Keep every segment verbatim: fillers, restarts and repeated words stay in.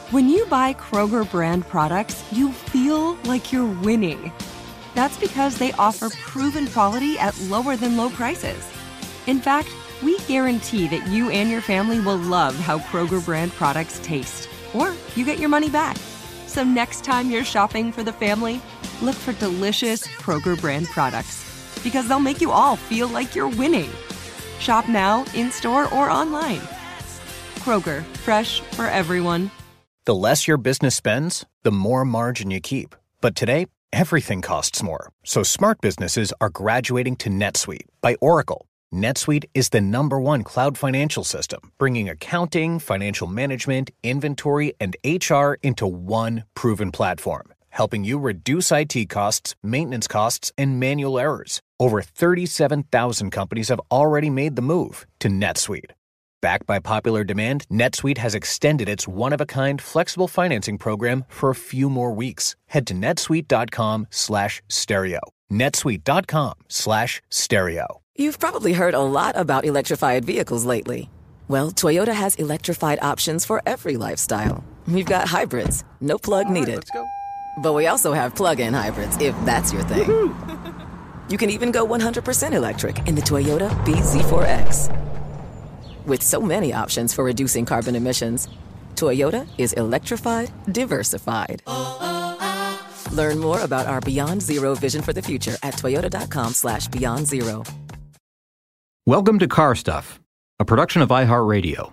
When you buy Kroger brand products, you feel like you're winning. That's because they offer proven quality at lower than low prices. In fact, we guarantee that you and your family will love how Kroger brand products taste, or you get your money back. So next time you're shopping for the family, look for delicious Kroger brand products, because they'll make you all feel like you're winning. Shop now, in-store, or online. Kroger, fresh for everyone. The less your business spends, the more margin you keep. But today, everything costs more. So smart businesses are graduating to NetSuite by Oracle. NetSuite is the number one cloud financial system, bringing accounting, financial management, inventory, and H R into one proven platform, helping you reduce I T costs, maintenance costs, and manual errors. Over thirty-seven thousand companies have already made the move to NetSuite. Backed by popular demand, NetSuite has extended its one-of-a-kind flexible financing program for a few more weeks. Head to netsuite.com slash stereo. netsuite.com slash stereo. You've probably heard a lot about electrified vehicles lately. Well, Toyota has electrified options for every lifestyle. We've got hybrids, no plug All right, needed. let's go. But we also have plug-in hybrids, if that's your thing. Woo-hoo. You can even go one hundred percent electric in the Toyota B Z four X. With so many options for reducing carbon emissions, Toyota is electrified, diversified. Learn more about our Beyond Zero vision for the future at toyota.com slash beyond zero. Welcome to Car Stuff, a production of iHeartRadio.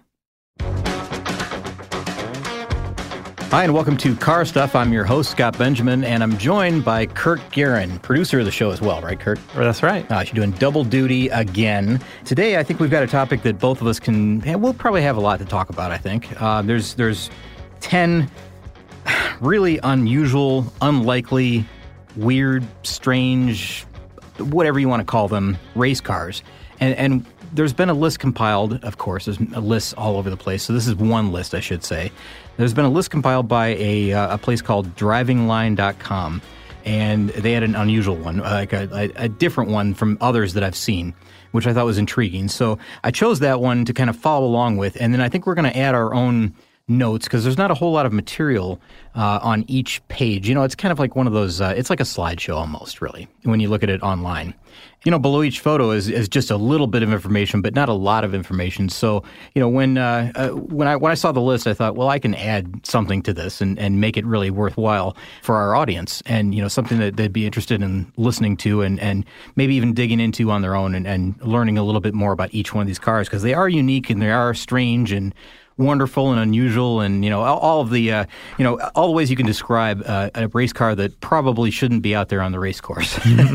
Hi, and welcome to Car Stuff. I'm your host, Scott Benjamin, and I'm joined by Kurt Guerin, producer of the show as well, right, Kurt? That's right. Uh, you're doing double duty again. Today, I think we've got a topic that both of us can, and we'll probably have a lot to talk about, I think. Uh, there's there's ten really unusual, unlikely, weird, strange, whatever you want to call them, race cars. And, and there's been a list compiled, of course. There's lists all over the place. So this is one list, I should say. There's been a list compiled by a uh, a place called driving line dot com, and they had an unusual one, like a, a, a different one from others that I've seen, which I thought was intriguing. So I chose that one to kind of follow along with, and then I think we're going to add our own notes because there's not a whole lot of material uh, on each page. You know, it's kind of like one of those, uh, it's like a slideshow almost, really, when you look at it online. You know, below each photo is, is just a little bit of information, but not a lot of information. So, you know, when uh, uh, when I when I saw the list, I thought, well, I can add something to this and, and make it really worthwhile for our audience, and you know, something that they'd be interested in listening to and, and maybe even digging into on their own and, and learning a little bit more about each one of these cars because they are unique and they are strange and wonderful and unusual, and you know all, all of the uh, you know all the ways you can describe uh, a race car that probably shouldn't be out there on the race course.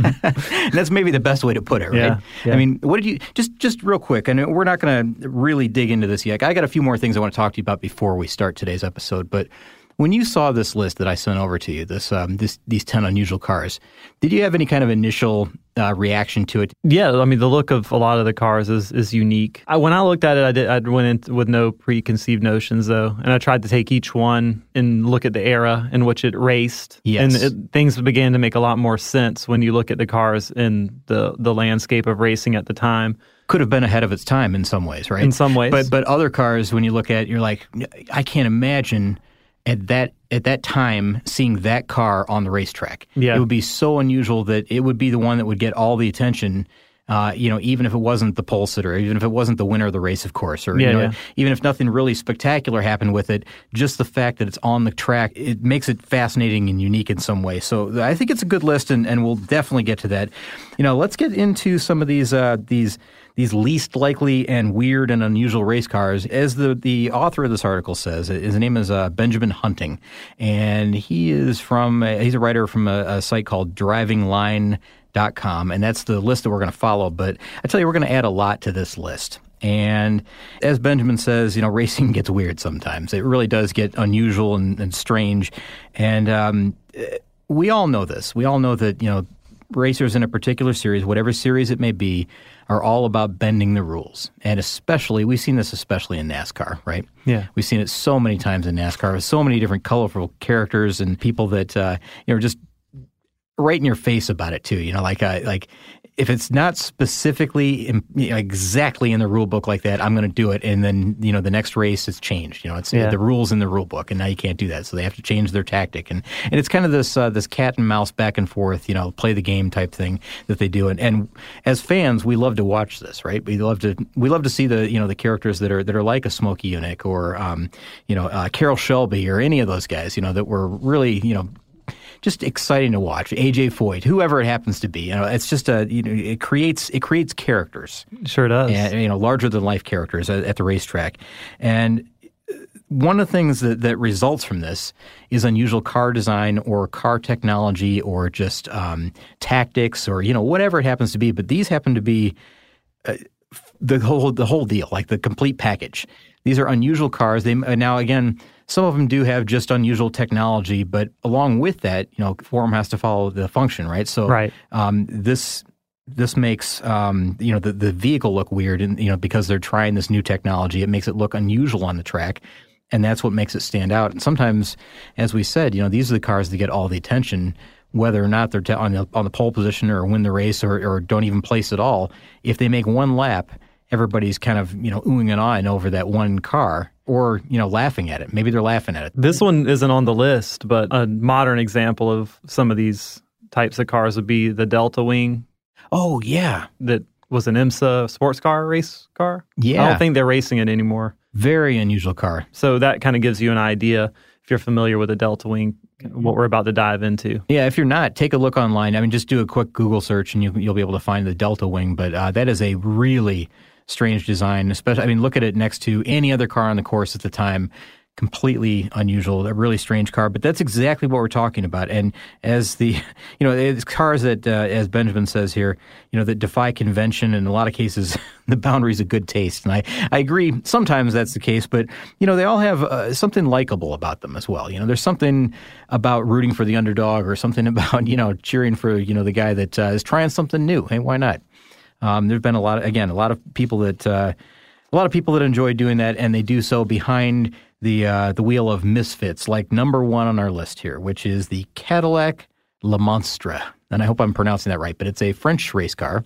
And that's maybe the best way to put it, right? Yeah, yeah. I mean, what did you just just real quick? I know we're not going to really dig into this yet. I got a few more things I want to talk to you about before we start today's episode, but when you saw this list that I sent over to you, this um, this these ten unusual cars, did you have any kind of initial uh, reaction to it? Yeah, I mean, the look of a lot of the cars is is unique. I, when I looked at it, I did I went in with no preconceived notions, though, and I tried to take each one and look at the era in which it raced. Yes. And it, things began to make a lot more sense when you look at the cars in the, the landscape of racing at the time. Could have been ahead of its time in some ways, right? In some ways. But but other cars, when you look at, you're like, I can't imagine at that at that time seeing that car on the racetrack. Yeah. It would be so unusual that it would be the one that would get all the attention, uh, you know, even if it wasn't the pole sitter, even if it wasn't the winner of the race, of course, or yeah, you know, yeah. even if nothing really spectacular happened with it, just the fact that it's on the track, it makes it fascinating and unique in some way. So I think it's a good list, and, and we'll definitely get to that. You know, let's get into some of these uh, these these least likely and weird and unusual race cars. As the, the author of this article says, his name is uh, Benjamin Hunting, and he is from, uh, he's a writer from a, a site called driving line dot com, and that's the list that we're going to follow. But I tell you, we're going to add a lot to this list. And as Benjamin says, you know, racing gets weird sometimes. It really does get unusual and, and strange. And um, we all know this. We all know that, you know, racers in a particular series, whatever series it may be, are all about bending the rules. And especially, we've seen this especially in NASCAR, right? Yeah. We've seen it so many times in NASCAR with so many different colorful characters and people that, uh, you know, just right in your face about it too. You know, like, uh, like if it's not specifically in, you know, exactly in the rule book like that, I'm going to do it. And then, you know, the next race it's changed. You know, it's yeah. the rules in the rule book, and now you can't do that. So they have to change their tactic. And, and it's kind of this uh, this cat and mouse back and forth, you know, play the game type thing that they do. And, and as fans, we love to watch this, right? We love to we love to see the, you know, the characters that are that are like a Smokey Yunick or, um, you know, uh, Carroll Shelby or any of those guys, you know, that were really, you know, just exciting to watch. A J Foyt, whoever it happens to be, you know, it's just a you know it creates it creates characters. Sure does. And, you know, larger than life characters at, at the racetrack. And one of the things that, that results from this is unusual car design or car technology or just um, tactics or you know whatever it happens to be. But these happen to be uh, the whole the whole deal, like the complete package. These are unusual cars. They now again. Some of them do have just unusual technology, but along with that, you know, form has to follow the function, right? So right. Um, this this makes um, you know the, the vehicle look weird, and you know because they're trying this new technology, it makes it look unusual on the track, and that's what makes it stand out. And sometimes, as we said, you know, these are the cars that get all the attention, whether or not they're t- on the on the pole position or win the race or, or don't even place at all. If they make one lap, everybody's kind of you know oohing and ahhing over that one car. Or, you know, laughing at it. Maybe they're laughing at it. This one isn't on the list, but a modern example of some of these types of cars would be the Delta Wing. Oh, yeah. That was an IMSA sports car race car. Yeah. I don't think they're racing it anymore. Very unusual car. So that kind of gives you an idea, if you're familiar with the Delta Wing, what we're about to dive into. Yeah, if you're not, take a look online. I mean, just do a quick Google search and you, you'll be able to find the Delta Wing. But uh, that is a really strange design, especially, I mean, look at it next to any other car on the course at the time. Completely unusual, a really strange car, but that's exactly what we're talking about. And as the, you know, it's cars that, uh, as Benjamin says here, you know, that defy convention, in a lot of cases, the boundaries of good taste. And I, I agree, sometimes that's the case, but, you know, they all have uh, something likable about them as well. You know, there's something about rooting for the underdog or something about, you know, cheering for, you know, the guy that uh, is trying something new. Hey, why not? Um, there've been a lot of, again, a lot of people that, uh, a lot of people that enjoy doing that, and they do so behind the uh, the wheel of misfits, like number one on our list here, which is the Cadillac Le Monstre. And I hope I'm pronouncing that right, but it's a French race car,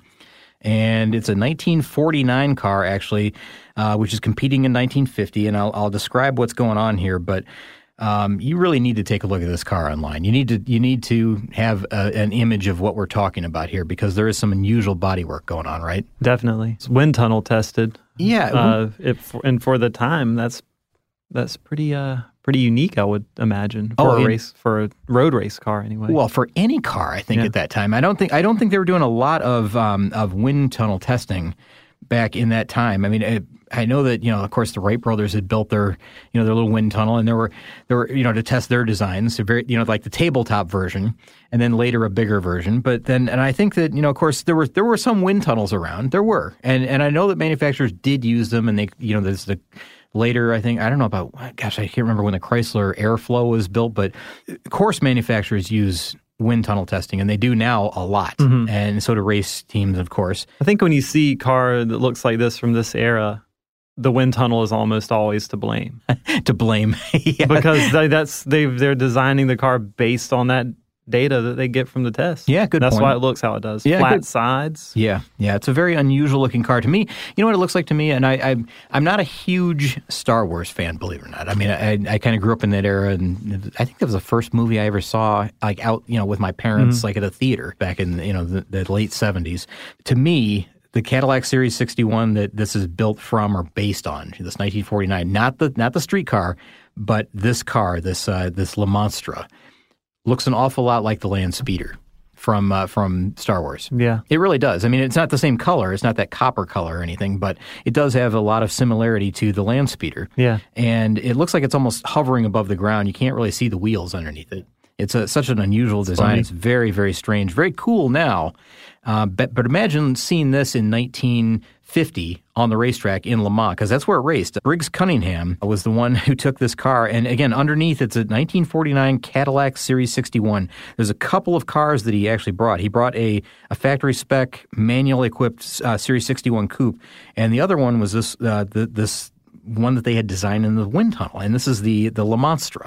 and it's a nineteen forty-nine car, actually, uh, which is competing in nineteen fifty, and I'll, I'll describe what's going on here, but Um, you really need to take a look at this car online. You need to you need to have a, an image of what we're talking about here because there is some unusual bodywork going on, right? Definitely, it's wind tunnel tested. Yeah, uh, it, and for the time, that's that's pretty uh pretty unique, I would imagine, for oh, a and, race for a road race car anyway. Well, for any car, I think yeah. at that time, I don't think I don't think they were doing a lot of um, of wind tunnel testing back in that time. I mean. It, I know that, you know, of course, the Wright brothers had built their, you know, their little wind tunnel, and there were, there were, you know, to test their designs, so very, you know, like the tabletop version, and then later a bigger version. But then, and I think that, you know, of course, there were there were some wind tunnels around. There were, and and I know that manufacturers did use them, and they, you know, there's the later, I think, I don't know about, gosh, I can't remember when the Chrysler Airflow was built, but course manufacturers use wind tunnel testing, and they do now a lot, mm-hmm. and so do race teams, of course. I think when you see a car that looks like this from this era, the wind tunnel is almost always to blame. to blame, yeah. Because they, that's they they're designing the car based on that data that they get from the test. Yeah, good That's point. why it looks how it does. Yeah, Flat good. sides. Yeah, yeah. It's a very unusual looking car to me. You know what it looks like to me? And I, I I'm not a huge Star Wars fan, believe it or not. I mean, I I kind of grew up in that era, and I think that was the first movie I ever saw, like out, you know, with my parents, mm-hmm. like at a theater back in you know the, the late seventies. To me, the Cadillac Series sixty-one that this is built from or based on, this nineteen forty-nine, not the not the street car, but this car, this uh, this Le Monstre, looks an awful lot like the Land Speeder from uh, from Star Wars. Yeah. It really does. I mean, it's not the same color. It's not that copper color or anything, but it does have a lot of similarity to the Land Speeder. Yeah. And it looks like it's almost hovering above the ground. You can't really see the wheels underneath it. It's a, such an unusual it's design. Funny. It's very, very strange. Very cool now. Uh, but, but imagine seeing this in nineteen fifty on the racetrack in Le Mans, because that's where it raced. Briggs Cunningham was the one who took this car. And again, underneath, it's a nineteen forty-nine Cadillac Series sixty-one. There's a couple of cars that he actually brought. He brought a, a factory-spec, manual-equipped uh, Series sixty-one coupe. And the other one was this uh, the, this one that they had designed in the wind tunnel. And this is the, the Le Monstre.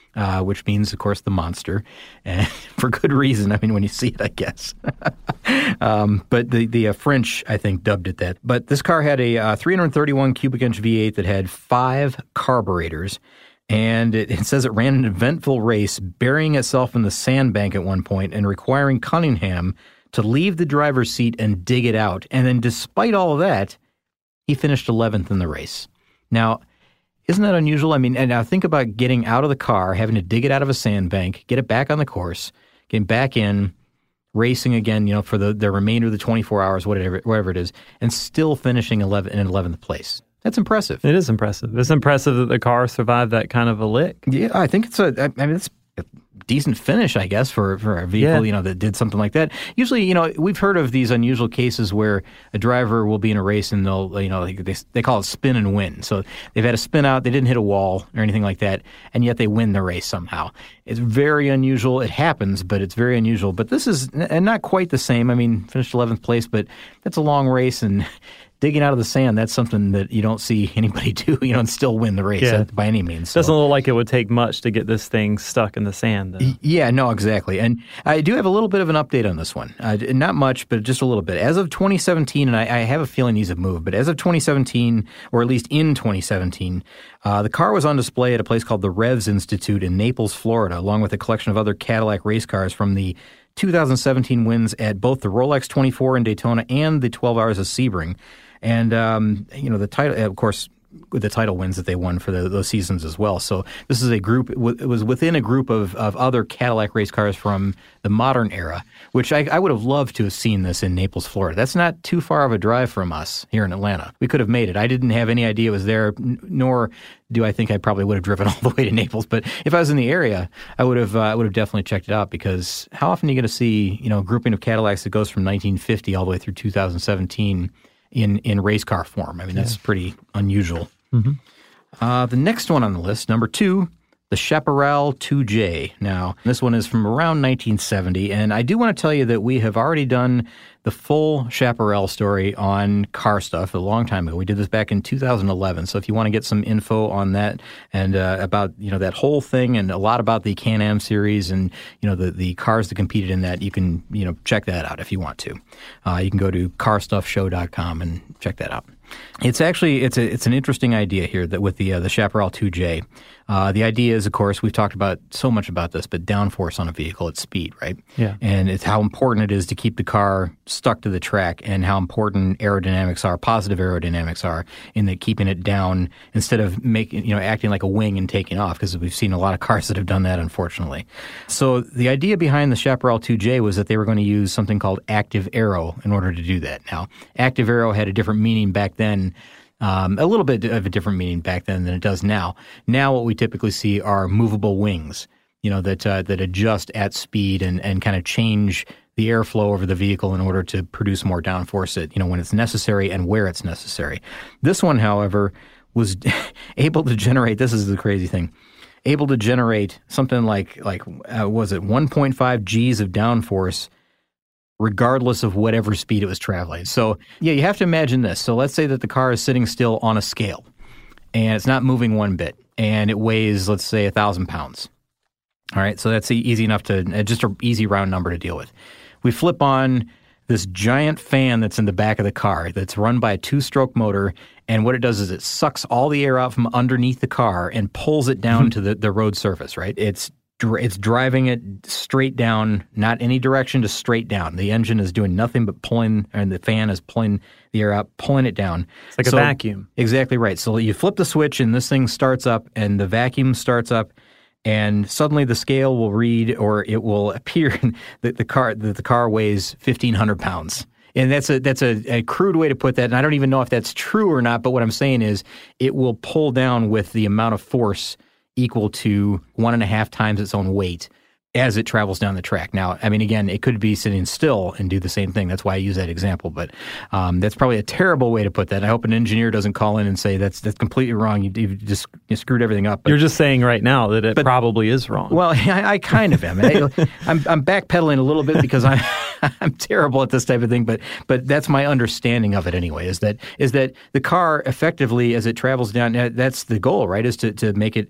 uh, which means, of course, the monster, and for good reason. I mean, when you see it, I guess. um, but the, the uh, French, I think, dubbed it that. But this car had a uh, three hundred thirty-one cubic inch V eight that had five carburetors. And it, it says it ran an eventful race, burying itself in the sandbank at one point and requiring Cunningham to leave the driver's seat and dig it out. And then despite all of that, he finished eleventh in the race. Now, isn't that unusual? I mean, and now think about getting out of the car, having to dig it out of a sandbank, get it back on the course, getting back in, racing again, you know, for the, the remainder of the twenty-four hours, whatever, whatever it is, and still finishing eleventh in eleventh place. That's impressive. It is impressive. It's impressive that the car survived that kind of a lick. Yeah, I think it's a, I mean, it's a decent finish, I guess, for, for a vehicle, yeah. you know, that did something like that. Usually, you know, we've heard of these unusual cases where a driver will be in a race and they'll, you know, they, they call it spin and win. So they've had a spin out, they didn't hit a wall or anything like that, and yet they win the race somehow. It's very unusual. It happens, but it's very unusual. But this is and not quite the same. I mean, finished eleventh place, but that's a long race, and digging out of the sand, that's something that you don't see anybody do, you know, and still win the race yeah. by any means. So. Doesn't look like it would take much to get this thing stuck in the sand, though. Yeah, no, exactly. And I do have a little bit of an update on this one. Uh, not much, but just a little bit. As of twenty seventeen, and I, I have a feeling these have moved, but as of twenty seventeen, or at least in twenty seventeen, uh, the car was on display at a place called the Revs Institute in Naples, Florida, along with a collection of other Cadillac race cars from the two thousand seventeen wins at both the Rolex twenty-four in Daytona and the twelve Hours of Sebring. And, um, you know, the title, of course, with the title wins that they won for the, those seasons as well. So this is a group, it was within a group of, of other Cadillac race cars from the modern era, which I, I would have loved to have seen this in Naples, Florida. That's not too far of a drive from us here in Atlanta. We could have made it. I didn't have any idea it was there, nor do I think I probably would have driven all the way to Naples. But if I was in the area, I would have uh, I would have definitely checked it out, because how often are you going to see, you know, a grouping of Cadillacs that goes from nineteen fifty all the way through two thousand seventeen in, in race car form? I mean, that's yeah. pretty unusual. Mm-hmm. Uh, the next one on the list, number two, the Chaparral two J. Now, this one is from around nineteen seventy, and I do want to tell you that we have already done the full Chaparral story on Car Stuff a long time ago. We did this back in two thousand eleven, so if you want to get some info on that and uh, about, you know, that whole thing and a lot about the Can-Am series and, you know, the, the cars that competed in that, you can, you know, check that out if you want to. Uh, you can go to car stuff show dot com and check that out. It's actually it's a it's an interesting idea here that with the uh, the Chaparral two J. Uh, the idea is, of course, we've talked about so much about this, but downforce on a vehicle at speed, right? Yeah. And it's how important it is to keep the car stuck to the track, and how important aerodynamics are, positive aerodynamics are, in the keeping it down instead of making, you know, acting like a wing and taking off, because we've seen a lot of cars that have done that, unfortunately. So the idea behind the Chaparral two J was that they were going to use something called active aero in order to do that. Now, active aero had a different meaning back then. Um, a little bit of a different meaning back then than it does now. Now what we typically see are movable wings, you know, that uh, that adjust at speed and, and kind of change the airflow over the vehicle in order to produce more downforce, at, you know, when it's necessary and where it's necessary. This one, however, was able to generate, this is the crazy thing, able to generate something like, like uh, was it one point five G's of downforce regardless of whatever speed it was traveling. So, yeah, you have to imagine this. So let's say that the car is sitting still on a scale, and it's not moving one bit, and it weighs, let's say, one thousand pounds. All right, so that's easy enough to, just an easy round number to deal with. We flip on this giant fan that's in the back of the car that's run by a two-stroke motor, and what it does is it sucks all the air out from underneath the car and pulls it down to the, the road surface, right? It's It's driving it straight down, not any direction, just straight down. The engine is doing nothing but pulling, and the fan is pulling the air out, pulling it down. It's like so, a vacuum. Exactly right. So you flip the switch, and this thing starts up, and the vacuum starts up, and suddenly the scale will read, or it will appear that the car that the car weighs fifteen hundred pounds. And that's a that's a, a crude way to put that, and I don't even know if that's true or not, but what I'm saying is it will pull down with the amount of force equal to one and a half times its own weight as it travels down the track. Now, I mean, again, it could be sitting still and do the same thing. That's why I use that example. But um, that's probably a terrible way to put that. I hope an engineer doesn't call in and say that's that's completely wrong. You, you just you screwed everything up. But, You're just saying right now that it but, probably is wrong. Well, I, I kind of am. I, I'm, I'm backpedaling a little bit because I'm I'm terrible at this type of thing. But but that's my understanding of it anyway. Is that is that the car effectively, as it travels down, that's the goal, right? Is to to make it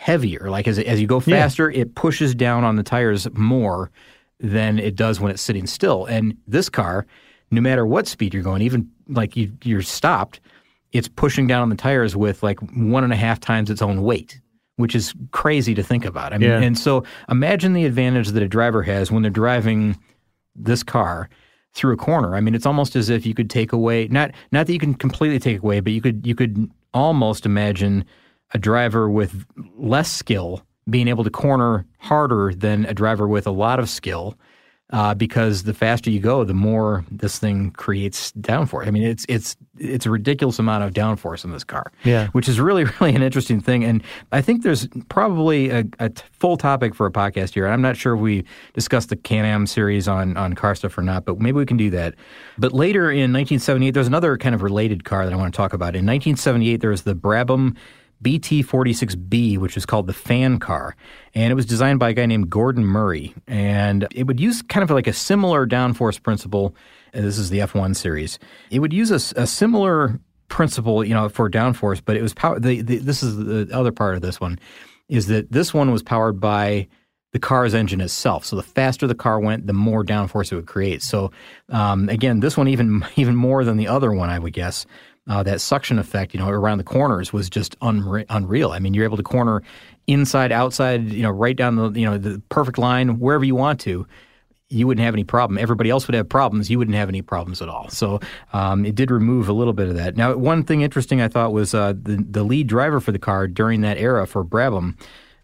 heavier. Like as as you go faster, yeah. it pushes down on the tires more than it does when it's sitting still. And this car, no matter what speed you're going, even like you, you're stopped, it's pushing down on the tires with like one and a half times its own weight, which is crazy to think about. I mean, yeah. and so imagine the advantage that a driver has when they're driving this car through a corner. I mean, it's almost as if you could take away, not not that you can completely take away, but you could you could almost imagine a driver with less skill being able to corner harder than a driver with a lot of skill, uh, because the faster you go, the more this thing creates downforce. I mean, it's it's it's a ridiculous amount of downforce in this car, yeah. which is really, really an interesting thing. And I think there's probably a, a t- full topic for a podcast here. I'm not sure if we discussed the Can-Am series on, on car stuff or not, but maybe we can do that. But later in nineteen seventy-eight, there's another kind of related car that I want to talk about. In nineteen seventy-eight, there was the Brabham B T forty-six B, which is called the fan car, and it was designed by a guy named Gordon Murray, and it would use kind of like a similar downforce principle. This is the F one series. It would use a, a similar principle, you know, for downforce, but it was power. The, the, this is the other part of this one, is that this one was powered by the car's engine itself. So the faster the car went, the more downforce it would create. So um, again, this one even even more than the other one, I would guess. Uh, that suction effect, you know, around the corners was just unre- unreal. I mean, you're able to corner inside, outside, you know, right down the, you know, the perfect line, wherever you want to. You wouldn't have any problem. Everybody else would have problems. You wouldn't have any problems at all. So um, it did remove a little bit of that. Now, one thing interesting I thought was uh, the the lead driver for the car during that era for Brabham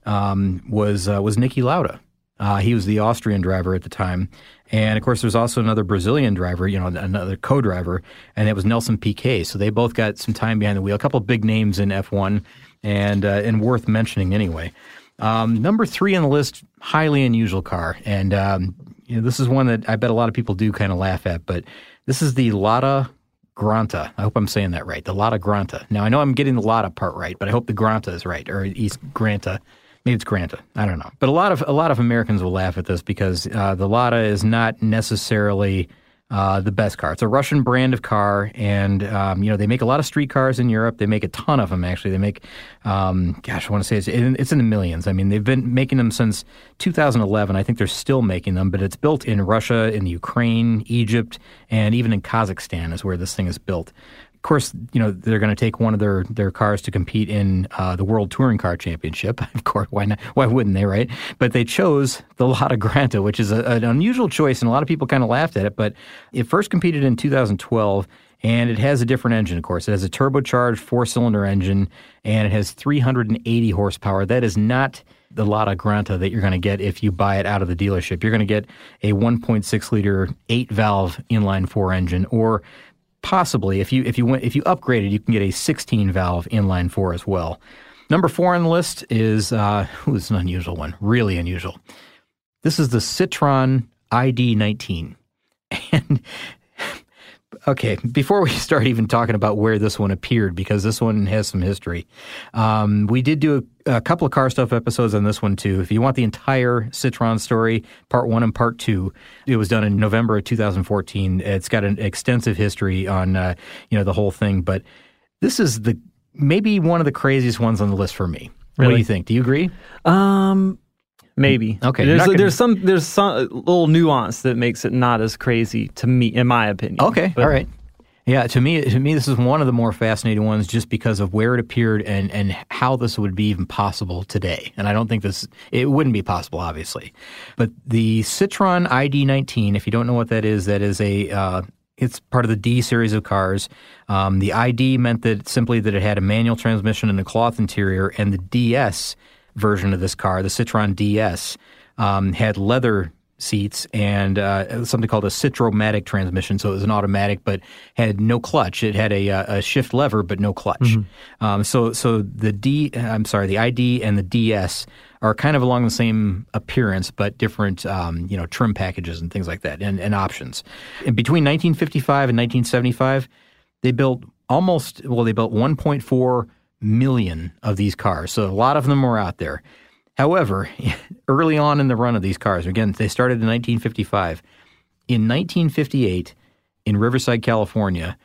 um, was uh, was Niki Lauda. Uh, he was the Austrian driver at the time. And, of course, there's also another Brazilian driver, you know, another co-driver, and that was Nelson Piquet. So they both got some time behind the wheel. A couple of big names in F one and uh, and worth mentioning anyway. Um, number three on the list, highly unusual car. And um, you know, this is one that I bet a lot of people do kind of laugh at, but this is the Lada Granta. I hope I'm saying that right, the Lada Granta. Now, I know I'm getting the Lada part right, but I hope the Granta is right, or East Granta. Maybe it's Granta. I don't know. But a lot of a lot of Americans will laugh at this because uh, the Lada is not necessarily uh, the best car. It's a Russian brand of car, and um, you know they make a lot of street cars in Europe. They make a ton of them, actually. They make, um, gosh, I want to say it's, it's in the millions. I mean, they've been making them since two thousand eleven. I think they're still making them, but it's built in Russia, in the Ukraine, Egypt, and even in Kazakhstan is where this thing is built. Of course, you know, they're going to take one of their, their cars to compete in uh, the World Touring Car Championship. Of course, why not? Why wouldn't they, right? But they chose the Lada Granta, which is a, an unusual choice, and a lot of people kind of laughed at it. But it first competed in two thousand twelve, and it has a different engine, of course. It has a turbocharged four-cylinder engine, and it has three hundred eighty horsepower. That is not the Lada Granta that you're going to get if you buy it out of the dealership. You're going to get a one point six liter eight-valve inline-four engine, or possibly, if you if you went if you upgraded, you can get a sixteen valve inline four as well. Number four on the list is uh, ooh, this is an unusual one, really unusual. This is the Citroen I D nineteen, and okay, before we start even talking about where this one appeared, because this one has some history, um, we did do a, a couple of car stuff episodes on this one too. If you want the entire Citroen story, part one and part two, it was done in November of two thousand fourteen. It's got an extensive history on uh, you know the whole thing, but this is the maybe one of the craziest ones on the list for me. Really? What do you think? Do you agree? Um. Maybe. Okay. There's gonna... there's some there's some little nuance that makes it not as crazy to me, in my opinion. Okay. But, all right. Yeah. To me, to me, this is one of the more fascinating ones, just because of where it appeared and and how this would be even possible today. And I don't think this it wouldn't be possible, obviously. But the Citroen I D nineteen, if you don't know what that is, that is a uh, it's part of the D series of cars. Um, the I D meant that simply that it had a manual transmission and a cloth interior, and the D S version of this car, the Citroen D S, um, had leather seats and uh, something called a Citromatic transmission. So it was an automatic, but had no clutch. It had a, a shift lever, but no clutch. Mm-hmm. Um, so so the D, I'm sorry, the I D and the D S are kind of along the same appearance, but different, um, you know, trim packages and things like that, and, and options. And between nineteen fifty-five and nineteen seventy-five, they built almost, well, they built one point four million of these cars. So a lot of them were out there. However, early on in the run of these cars, again, they started in nineteen fifty-five. In nineteen fifty-eight, in Riverside, California,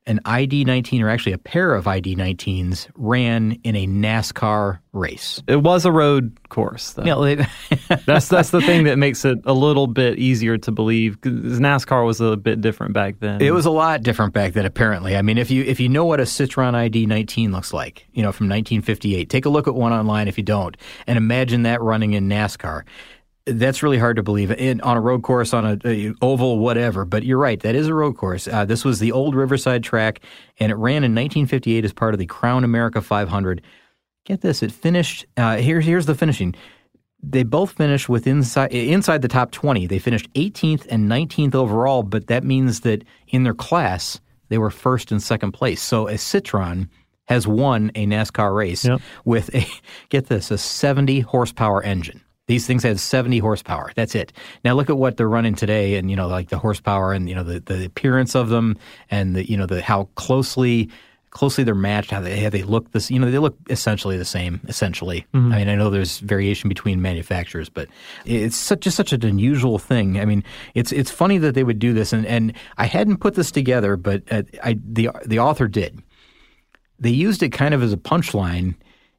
an I D nineteen, or actually a pair of I D nineteens, ran in a NASCAR race. It was a road course, though. Yeah, they, that's that's the thing that makes it a little bit easier to believe, because NASCAR was a bit different back then. It was a lot different back then, apparently. I mean, if you if you know what a Citroen I D nineteen looks like, you know, from nineteen fifty-eight, take a look at one online if you don't, and imagine that running in NASCAR. That's really hard to believe in, on a road course, on a, a oval, whatever. But you're right, that is a road course. Uh, this was the old Riverside track, and it ran in nineteen fifty-eight as part of the Crown America five hundred. Get this, it finished, uh, here's, here's the finishing. They both finished with inside, inside the top twenty. They finished eighteenth and nineteenth overall, but that means that in their class, they were first and second place. So a Citroen has won a NASCAR race yep. with a, get this, a seventy horsepower engine. These things had seventy horsepower. That's it. Now look at what they're running today, and you know, like the horsepower and you know the, the appearance of them, and the you know the how closely closely they're matched. How they how they look this. You know, they look essentially the same. Essentially, mm-hmm. I mean, I know there's variation between manufacturers, but it's such just such an unusual thing. I mean, it's it's funny that they would do this, and, and I hadn't put this together, but uh, I the the author did. They used it kind of as a punchline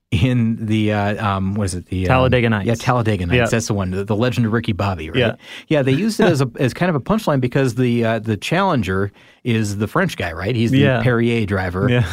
in the, uh, um, what is it? The Talladega um, Nights. Yeah, Talladega Nights. Yeah. That's the one. The, the Legend of Ricky Bobby, right? Yeah. Yeah, they used it as a as kind of a punchline because the uh, the challenger is the French guy, right? He's the yeah. Perrier driver. Yeah.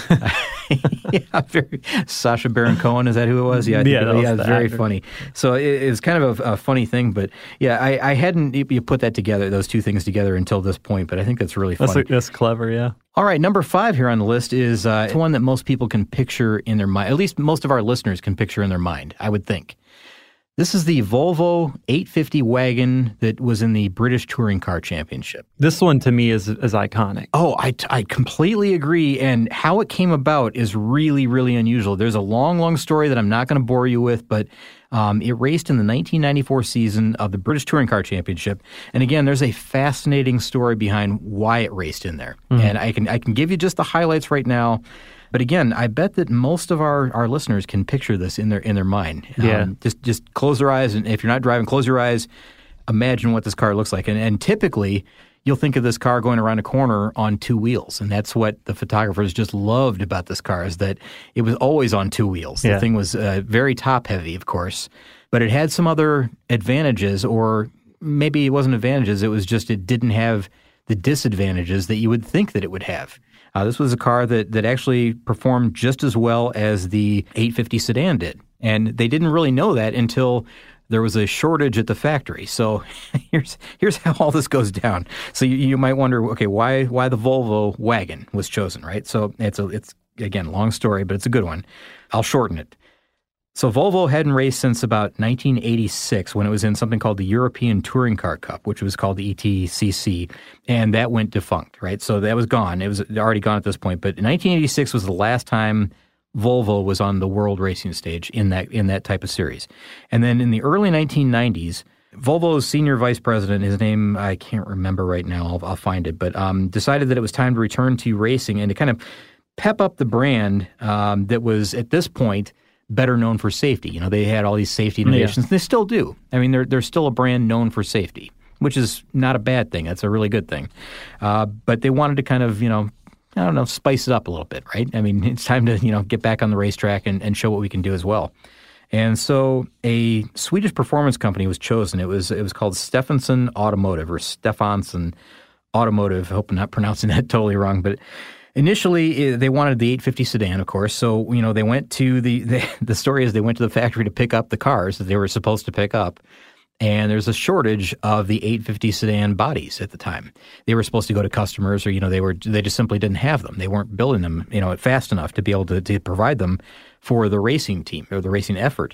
yeah, very, Sacha Baron Cohen, is that who it was? Yeah, I think yeah, it, that yeah, was it's very actor. funny. So it, it's kind of a, a funny thing, but yeah, I, I hadn't you put that together, those two things together until this point, but I think that's really funny. That's, a, that's clever, yeah. All right, number five here on the list is uh, one that most people can picture in their mind. At least most of our listeners can picture in their mind, I would think. This is the Volvo eight fifty wagon that was in the British Touring Car Championship. This one to me is is iconic. Oh, I, I completely agree. And how it came about is really, really unusual. There's a long, long story that I'm not going to bore you with, but um, it raced in the nineteen ninety-four season of the British Touring Car Championship. And again, there's a fascinating story behind why it raced in there. Mm-hmm. And I can I can give you just the highlights right now. But again, I bet that most of our, our listeners can picture this in their in their mind. Yeah. Um, just just close their eyes, and if you're not driving, close your eyes. Imagine what this car looks like. And, and typically, you'll think of this car going around a corner on two wheels. And that's what the photographers just loved about this car, is that it was always on two wheels. Yeah. The thing was uh, very top-heavy, of course. But it had some other advantages, or maybe it wasn't advantages. It was just it didn't have the disadvantages that you would think that it would have. Uh, this was a car that, that actually performed just as well as the eight fifty sedan did. And they didn't really know that until there was a shortage at the factory. So here's here's how all this goes down. So you, you might wonder, okay, why why the Volvo wagon was chosen, right? So it's a it's again long story, but it's a good one. I'll shorten it. So Volvo hadn't raced since about nineteen eighty-six, when it was in something called the European Touring Car Cup, which was called the E T C C, and that went defunct, right? So that was gone. It was already gone at this point. But nineteen eighty-six was the last time Volvo was on the world racing stage in that in that type of series. And then in the early nineteen nineties, Volvo's senior vice president, his name I can't remember right now, I'll, I'll find it, but um, decided that it was time to return to racing and to kind of pep up the brand um, that was at this point better known for safety. You know, they had all these safety innovations. Yeah. They still do. I mean, they're they're still a brand known for safety, which is not a bad thing. That's a really good thing. Uh, but they wanted to kind of, you know, I don't know, spice it up a little bit, right? I mean, it's time to, you know, get back on the racetrack and, and show what we can do as well. And so a Swedish performance company was chosen. It was it was called Stephenson Automotive, or Stefansson Automotive. I hope I'm not pronouncing that totally wrong, but initially, they wanted the eight fifty sedan, of course. So, you know, they went to the, the, the story is they went to the factory to pick up the cars that they were supposed to pick up. And there's a shortage of the eight fifty sedan bodies at the time. They were supposed to go to customers, or, you know, they were, they just simply didn't have them. They weren't building them, you know, fast enough to be able to, to provide them for the racing team or the racing effort.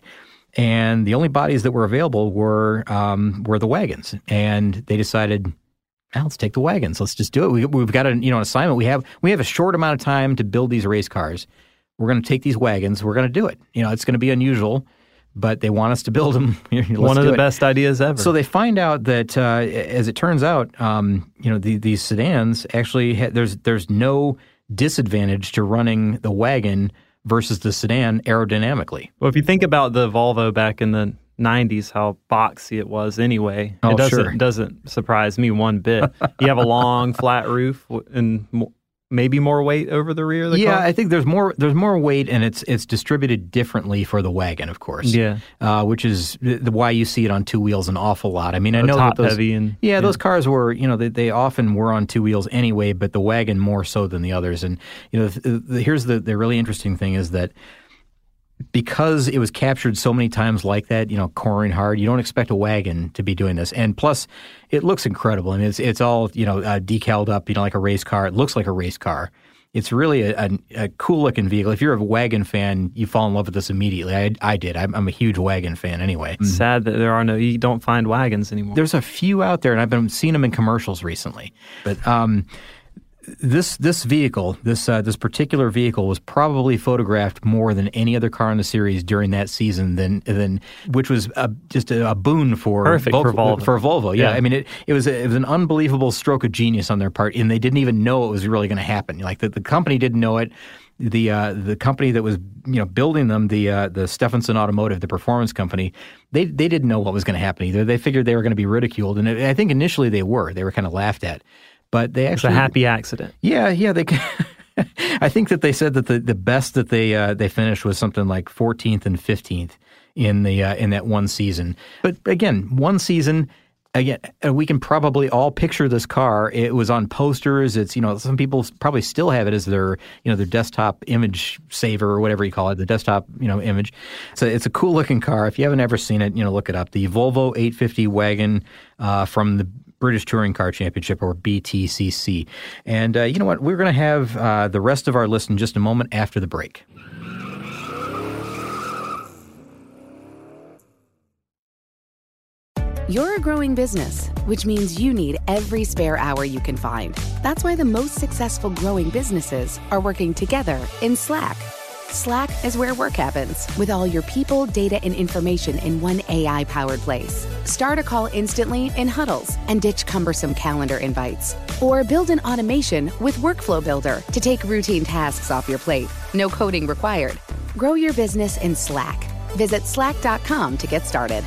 And the only bodies that were available were, um, were the wagons. And they decided, now let's take the wagons. Let's just do it. We, we've got a, you know, an assignment. We have we have a short amount of time to build these race cars. We're going to take these wagons. We're going to do it. You know, it's going to be unusual, but they want us to build them. One of the it. best ideas ever. So they find out that, uh, as it turns out, um, you know, the, these sedans actually ha- there's there's no disadvantage to running the wagon versus the sedan aerodynamically. Well, if you think about the Volvo back in the nineties, how boxy it was anyway. Oh, it doesn't sure. doesn't surprise me one bit. You have a long flat roof and maybe more weight over the rear of the yeah, car? Yeah, I think there's more there's more weight, and it's it's distributed differently for the wagon, of course. Yeah. Uh, which is the, why you see it on two wheels an awful lot. I mean, I The know top that those, heavy and yeah, yeah. those cars were, you know, they, they often were on two wheels anyway, but the wagon more so than the others. And, you know, the, the, here's the, the really interesting thing is that because it was captured so many times like that, you know, coring hard, you don't expect a wagon to be doing this. And plus, it looks incredible. I mean, it's it's all, you know, uh, decaled up, you know, like a race car. It looks like a race car. It's really a, a, a cool-looking vehicle. If you're a wagon fan, you fall in love with this immediately. I, I did. I'm, I'm a huge wagon fan anyway. It's sad that there are no, you don't find wagons anymore. There's a few out there, and I've been seeing them in commercials recently. But um, this this vehicle, this uh, this particular vehicle, was probably photographed more than any other car in the series during that season. Than than which was a, just a, a boon for Perfect Volvo, for Volvo. For Volvo, yeah. Yeah. I mean, it it was a, it was an unbelievable stroke of genius on their part, and they didn't even know it was really going to happen. Like the, the company didn't know it. The uh, the company that was you know building them, the uh, the Stephenson Automotive, the performance company, they they didn't know what was going to happen either. They figured they were going to be ridiculed, and I think initially they were. They were kind of laughed at. But they actually, it's a happy accident. Yeah, yeah. They, I think that they said that the, the best that they uh, they finished was something like fourteenth and fifteenth in the uh, in that one season. But again, one season. Again, we can probably all picture this car. It was on posters. It's, you know, some people probably still have it as their, you know, their desktop image saver or whatever you call it, the desktop, you know, image. So it's a cool looking car. If you haven't ever seen it, you know, look it up. The Volvo eight fifty wagon uh, from the British Touring Car Championship, or B T C C. And uh, you know what? We're going to have uh, the rest of our list in just a moment after the break. You're a growing business, which means you need every spare hour you can find. That's why the most successful growing businesses are working together in Slack. Slack is where work happens, with all your people, data, and information in one A I-powered place. Start a call instantly in huddles and ditch cumbersome calendar invites. Or build an automation with Workflow Builder to take routine tasks off your plate. No coding required. Grow your business in Slack. Visit slack dot com to get started.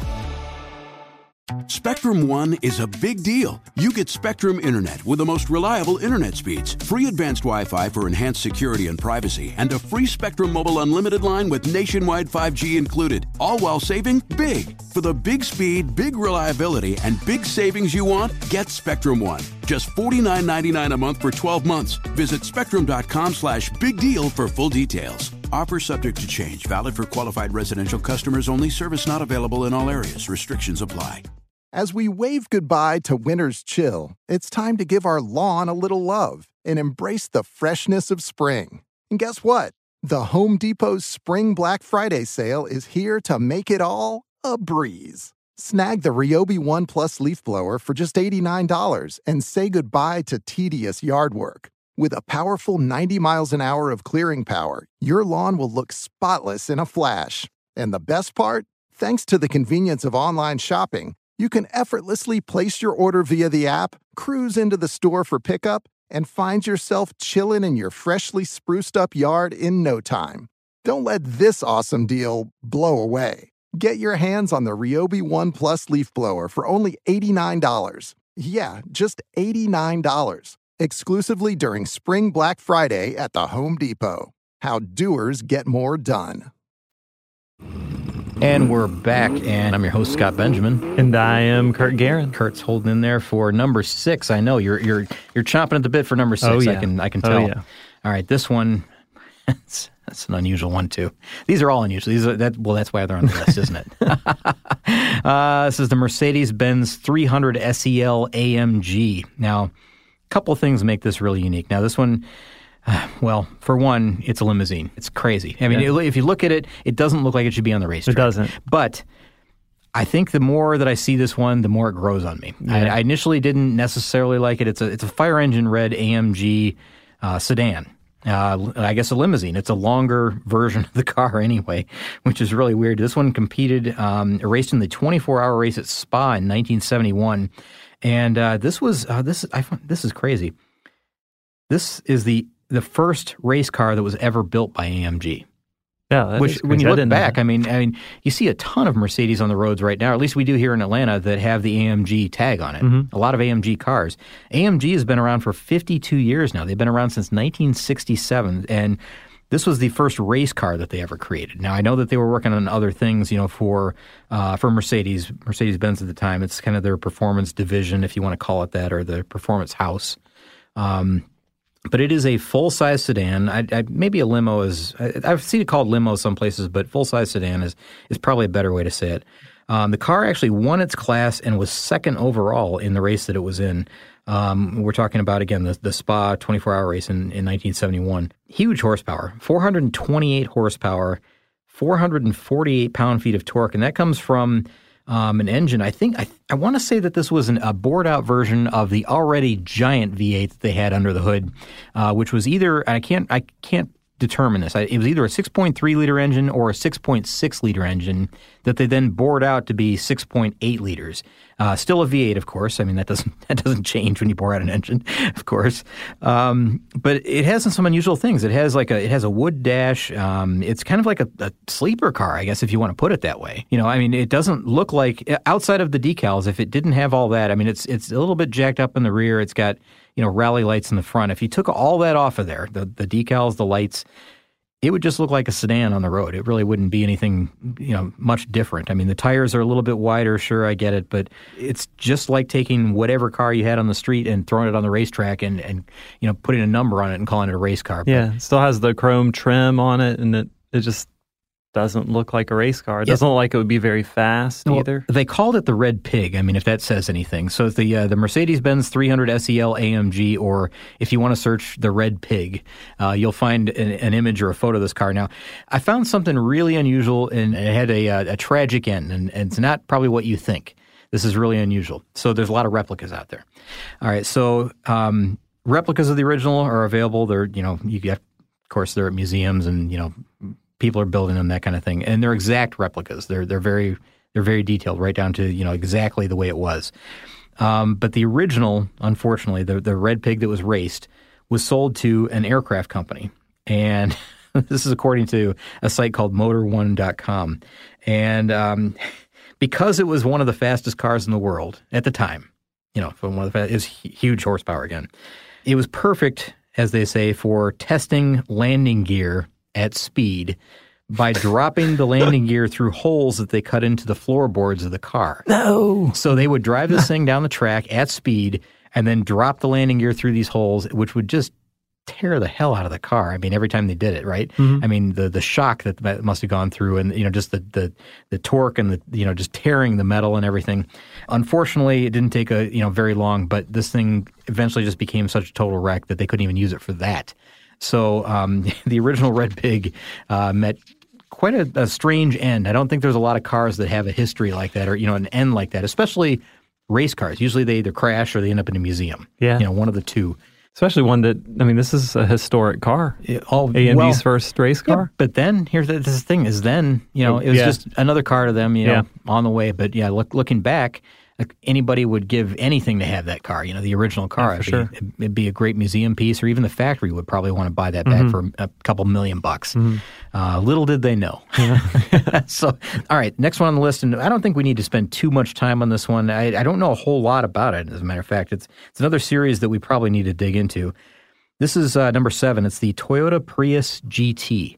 Spectrum One is a big deal. You get Spectrum Internet with the most reliable internet speeds, free advanced Wi-Fi for enhanced security and privacy, and a free Spectrum Mobile Unlimited line with nationwide five G included, all while saving big. For the big speed, big reliability, and big savings you want, get Spectrum One. Just forty-nine ninety-nine a month for twelve months. Visit spectrum.com slash big deal for full details. Offer subject to change. Valid for qualified residential customers only. Service not available in all areas. Restrictions apply. As we wave goodbye to winter's chill, it's time to give our lawn a little love and embrace the freshness of spring. And guess what? The Home Depot's Spring Black Friday sale is here to make it all a breeze. Snag the Ryobi One Plus leaf blower for just eighty-nine dollars and say goodbye to tedious yard work. With a powerful ninety miles an hour of clearing power, your lawn will look spotless in a flash. And the best part? Thanks to the convenience of online shopping, you can effortlessly place your order via the app, cruise into the store for pickup, and find yourself chilling in your freshly spruced up yard in no time. Don't let this awesome deal blow away. Get your hands on the Ryobi One Plus leaf blower for only eighty-nine dollars. Yeah, just eighty-nine dollars. Exclusively during Spring Black Friday at the Home Depot. How doers get more done. And we're back, and I'm your host, Scott Benjamin. And I am Kurt Guerin. Kurt's holding in there for number six. I know you're you're you're chomping at the bit for number six. Oh, yeah. I can I can Oh, tell. yeah. All right, this one, that's, that's an unusual one too. These are all unusual. These are that. Well, that's why they're on the list, isn't it? uh, this is the Mercedes-Benz three hundred S E L A M G. Now, a couple of things make this really unique. Now, this one. Well, for one, it's a limousine. It's crazy. I mean, Yeah. if you look at it, it doesn't look like it should be on the racetrack. It doesn't. But I think the more that I see this one, the more it grows on me. I, Yeah. I initially didn't necessarily like it. It's a it's a fire engine red A M G uh, sedan. Uh, I guess a limousine. It's a longer version of the car anyway, which is really weird. This one competed, um, raced in the twenty-four hour race at Spa in nineteen seventy-one, and uh, this was uh, this I find, this is crazy. This is the the first race car that was ever built by A M G. Yeah, that which is when crazy. you I look didn't know back, that. I mean, I mean, you see a ton of Mercedes on the roads right now. Or at least we do here in Atlanta that have the A M G tag on it. Mm-hmm. A lot of A M G cars. A M G has been around for fifty-two years now. They've been around since nineteen sixty-seven, and this was the first race car that they ever created. Now, I know that they were working on other things, you know, for uh, for Mercedes, Mercedes-Benz at the time. It's kind of their performance division, if you want to call it that, or the performance house. Um, but it is a full-size sedan. I, I, maybe a limo is I, I've seen it called limo some places, but full-size sedan is is probably a better way to say it. Um, the car actually won its class and was second overall in the race that it was in. Um, we're talking about, again, the, the Spa twenty-four hour race in, in nineteen seventy-one. Huge horsepower, four hundred twenty-eight horsepower, four hundred forty-eight pound-feet of torque, and that comes from um, an engine. I think I, I want to say that this was an, a bored-out version of the already giant V eight that they had under the hood, uh, which was either I can't I can't determine this. I, it was either a six point three liter engine or a six point six liter engine that they then bored out to be six point eight liters. Uh, still a V eight, of course. I mean, that doesn't that doesn't change when you bore out an engine, of course. Um, but it has some unusual things. It has like a it has a wood dash. Um, it's kind of like a, a sleeper car, I guess, if you want to put it that way. You know, I mean, it doesn't look like outside of the decals. If it didn't have all that, I mean, it's it's a little bit jacked up in the rear. It's got, you know, rally lights in the front. If you took all that off of there, the the decals, the lights, it would just look like a sedan on the road. It really wouldn't be anything, you know, much different. I mean, the tires are a little bit wider, sure, I get it, but it's just like taking whatever car you had on the street and throwing it on the racetrack and, and you know, putting a number on it and calling it a race car. Yeah, it still has the chrome trim on it, and it, it just doesn't look like a race car. It doesn't look like it would be very fast well, either. They called it the Red Pig. I mean, if that says anything. So it's the uh, the Mercedes-Benz three hundred S E L A M G, or if you want to search the Red Pig, uh, you'll find an, an image or a photo of this car. Now, I found something really unusual, and it had a, a, a tragic end, and, and it's not probably what you think. This is really unusual. So there's a lot of replicas out there. All right, so um, replicas of the original are available. They're, you know, you get, of course, they're at museums, and, you know, people are building them, that kind of thing, and they're exact replicas. They're they're very they're very detailed, right down to, you know, exactly the way it was. Um, but the original, unfortunately, the the Red Pig that was raced, was sold to an aircraft company, and this is according to a site called motor one dot com, and um, because it was one of the fastest cars in the world at the time, you know, one of the fast, it was huge horsepower again. It was perfect, as they say, for testing landing gear at speed by dropping the landing gear through holes that they cut into the floorboards of the car. No. So they would drive this thing down the track at speed and then drop the landing gear through these holes, which would just tear the hell out of the car. I mean, every time they did it, right? Mm-hmm. I mean, the the shock that that must have gone through, and, you know, just the, the the torque and the, you know, just tearing the metal and everything. Unfortunately, it didn't take a, you know, very long, but this thing eventually just became such a total wreck that they couldn't even use it for that. So um, the original Red Pig uh, met quite a, a strange end. I don't think there's a lot of cars that have a history like that, or, you know, an end like that, especially race cars. Usually they either crash or they end up in a museum. Yeah. You know, one of the two. Especially one that, I mean, this is a historic car. It, all, A M G's well, first race car. Yeah, but then, here's the, this thing, is then, you know, it was yeah. just another car to them, you know, yeah. on the way. But yeah, look, looking back, anybody would give anything to have that car, you know, the original car. Yeah, for it'd, sure. be, it'd be a great museum piece, or even the factory would probably want to buy that back mm-hmm. for a couple million bucks. Mm-hmm. Uh, little did they know. Yeah. So, all right, next one on the list, and I don't think we need to spend too much time on this one. I, I don't know a whole lot about it, as a matter of fact. It's, it's another series that we probably need to dig into. This is uh, number seven. It's the Toyota Prius G T.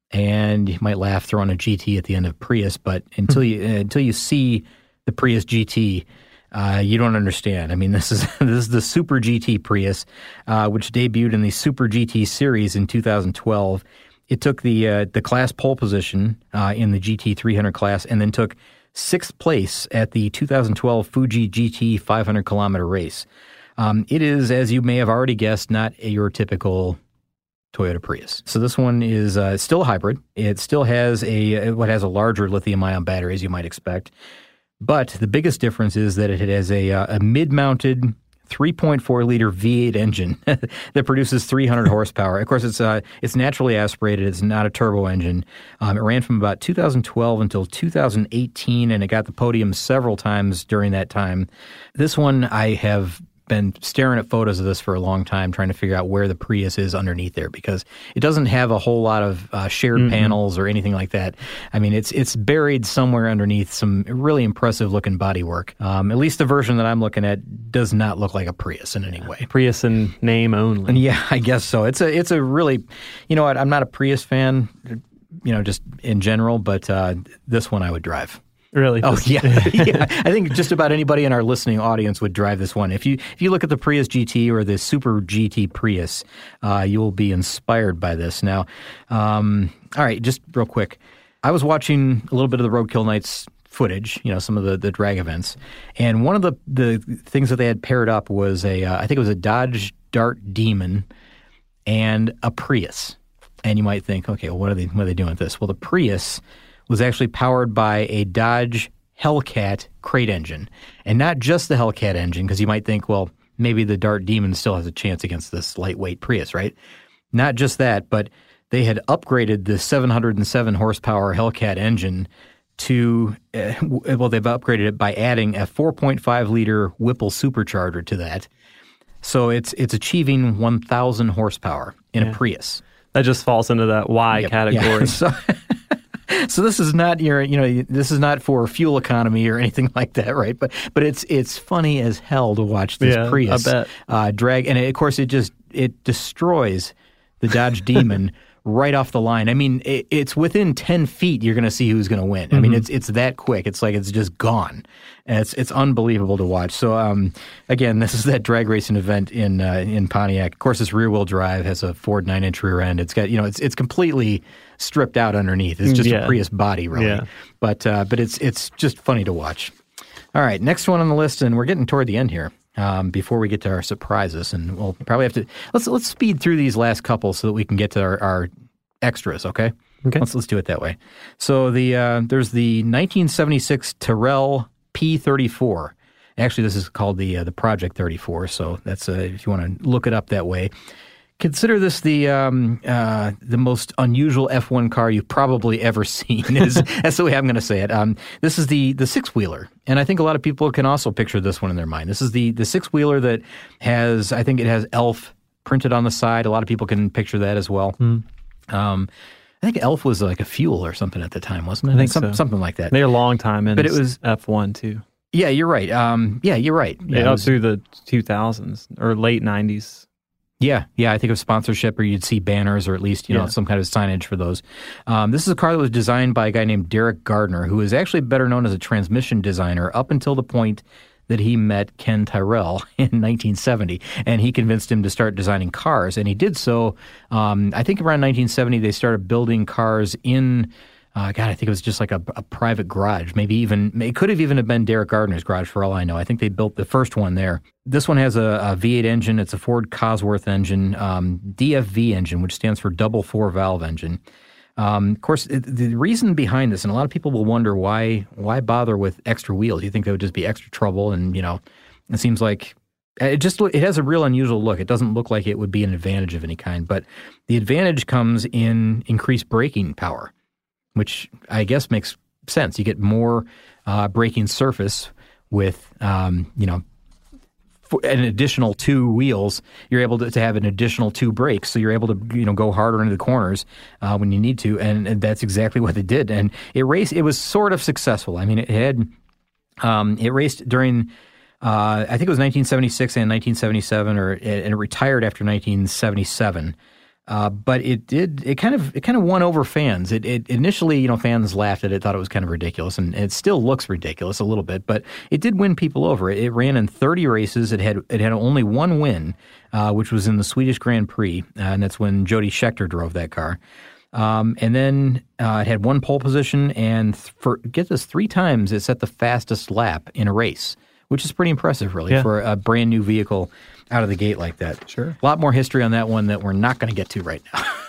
And you might laugh throwing a G T at the end of Prius, but until you uh, until you see the Prius G T, uh, you don't understand. I mean, this is this is the Super G T Prius, uh, which debuted in the Super G T series in two thousand twelve. It took the uh, the class pole position uh, in the G T three hundred class, and then took sixth place at the two thousand twelve Fuji G T five hundred kilometer race. Um, it is, as you may have already guessed, not a, your typical Toyota Prius. So this one is uh, still a hybrid. It still has a what has a larger lithium-ion battery, as you might expect. But the biggest difference is that it has a, a mid-mounted three point four liter V eight engine that produces three hundred horsepower. Of course, it's uh, it's naturally aspirated. It's not a turbo engine. Um, it ran from about two thousand twelve until two thousand eighteen, and it got the podium several times during that time. This one I have been staring at photos of this for a long time, trying to figure out where the Prius is underneath there, because it doesn't have a whole lot of uh, shared mm-hmm. panels or anything like that. I mean, it's it's buried somewhere underneath some really impressive looking bodywork. Um, at least the version that I'm looking at does not look like a Prius in any way. Prius in name only. And yeah, I guess so. It's a it's a really, you know what? I'm not a Prius fan, you know, just in general, but uh, this one I would drive. Really? Oh, yeah. yeah. I think just about anybody in our listening audience would drive this one. If you if you look at the Prius G T or the Super G T Prius, uh, you will be inspired by this. Now, um, all right, just real quick. I was watching a little bit of the Roadkill Nights footage, you know, some of the, the drag events, and one of the, the things that they had paired up was a, uh, I think it was a Dodge Dart Demon and a Prius. And you might think, okay, well, what are they, what are they doing with this? Well, the Prius was actually powered by a Dodge Hellcat crate engine. And not just the Hellcat engine, because you might think, well, maybe the Dart Demon still has a chance against this lightweight Prius, right? Not just that, but they had upgraded the seven hundred seven horsepower Hellcat engine to, uh, well, they've upgraded it by adding a four point five liter Whipple supercharger to that. So it's it's achieving one thousand horsepower in yeah. a Prius. That just falls into that Y yep. category. Yeah. So, so this is not your, you know, this is not for fuel economy or anything like that, right? But but it's it's funny as hell to watch this yeah, Prius I bet. Uh, drag, and it, of course it just it destroys the Dodge Demon right off the line. I mean, it, it's within ten feet. You're going to see who's going to win. Mm-hmm. I mean, it's it's that quick. It's like it's just gone. And it's it's unbelievable to watch. So um, again, this is that drag racing event in uh, in Pontiac. Of course, it's rear wheel drive, has a Ford nine inch rear end. It's got, you know, it's it's completely stripped out underneath. It's just yeah. a Prius body, really. Yeah. But uh, but it's it's just funny to watch. All right, next one on the list, and we're getting toward the end here. Um, before we get to our surprises, and we'll probably have to let's let's speed through these last couple so that we can get to our, our extras. Okay, okay. Let's let's do it that way. So the uh, there's the nineteen seventy-six Tyrrell P thirty-four. Actually, this is called the uh, the Project thirty-four. So that's uh, if you want to look it up that way. Consider this the um, uh, the most unusual F one car you've probably ever seen. Is, that's the way I'm going to say it. Um, this is the the six-wheeler, and I think a lot of people can also picture this one in their mind. This is the the six-wheeler that has, I think it has Elf printed on the side. A lot of people can picture that as well. Mm. Um, I think Elf was like a fuel or something at the time, wasn't it? I think Some, so. Something like that. They're a long time in but it was, F one too. Yeah, you're right. Um, yeah, you're right. Yeah, yeah up was, through the two thousands or late nineties. Yeah, yeah, I think of sponsorship, or you'd see banners, or at least, you know, yeah. some kind of signage for those. Um, this is a car that was designed by a guy named Derek Gardner, who is actually better known as a transmission designer up until the point that he met Ken Tyrrell in nineteen seventy, and he convinced him to start designing cars, and he did so. Um, I think around nineteen seventy, they started building cars in. Uh, God, I think it was just like a, a private garage. Maybe even, it could have even have been Derek Gardner's garage for all I know. I think they built the first one there. This one has a, a V eight engine. It's a Ford Cosworth engine, um, D F V engine, which stands for double four valve engine. Um, of course, it, the reason behind this, and a lot of people will wonder why why bother with extra wheels? You think that would just be extra trouble, and you know, it seems like it just it has a real unusual look. It doesn't look like it would be an advantage of any kind, but the advantage comes in increased braking power, which I guess makes sense. You get more uh, braking surface with, um, you know, for an additional two wheels. You're able to, to have an additional two brakes, so you're able to, you know, go harder into the corners uh, when you need to, and, and that's exactly what it did. And it raced. It was sort of successful. I mean, it had um, it raced during. Uh, I think it was nineteen seventy-six and nineteen seventy-seven, or and it retired after nineteen seventy-seven. Uh, but it did. It kind of. It kind of won over fans. It, it initially, you know, fans laughed at it, thought it was kind of ridiculous, and it still looks ridiculous a little bit. But it did win people over. It, it ran in thirty races. It had. It had only one win, uh, which was in the Swedish Grand Prix, uh, and that's when Jody Scheckter drove that car. Um, and then uh, it had one pole position, and th- for get this, three times it set the fastest lap in a race, which is pretty impressive, really, yeah. for a brand new vehicle out of the gate like that. Sure. A lot more history on that one that we're not going to get to right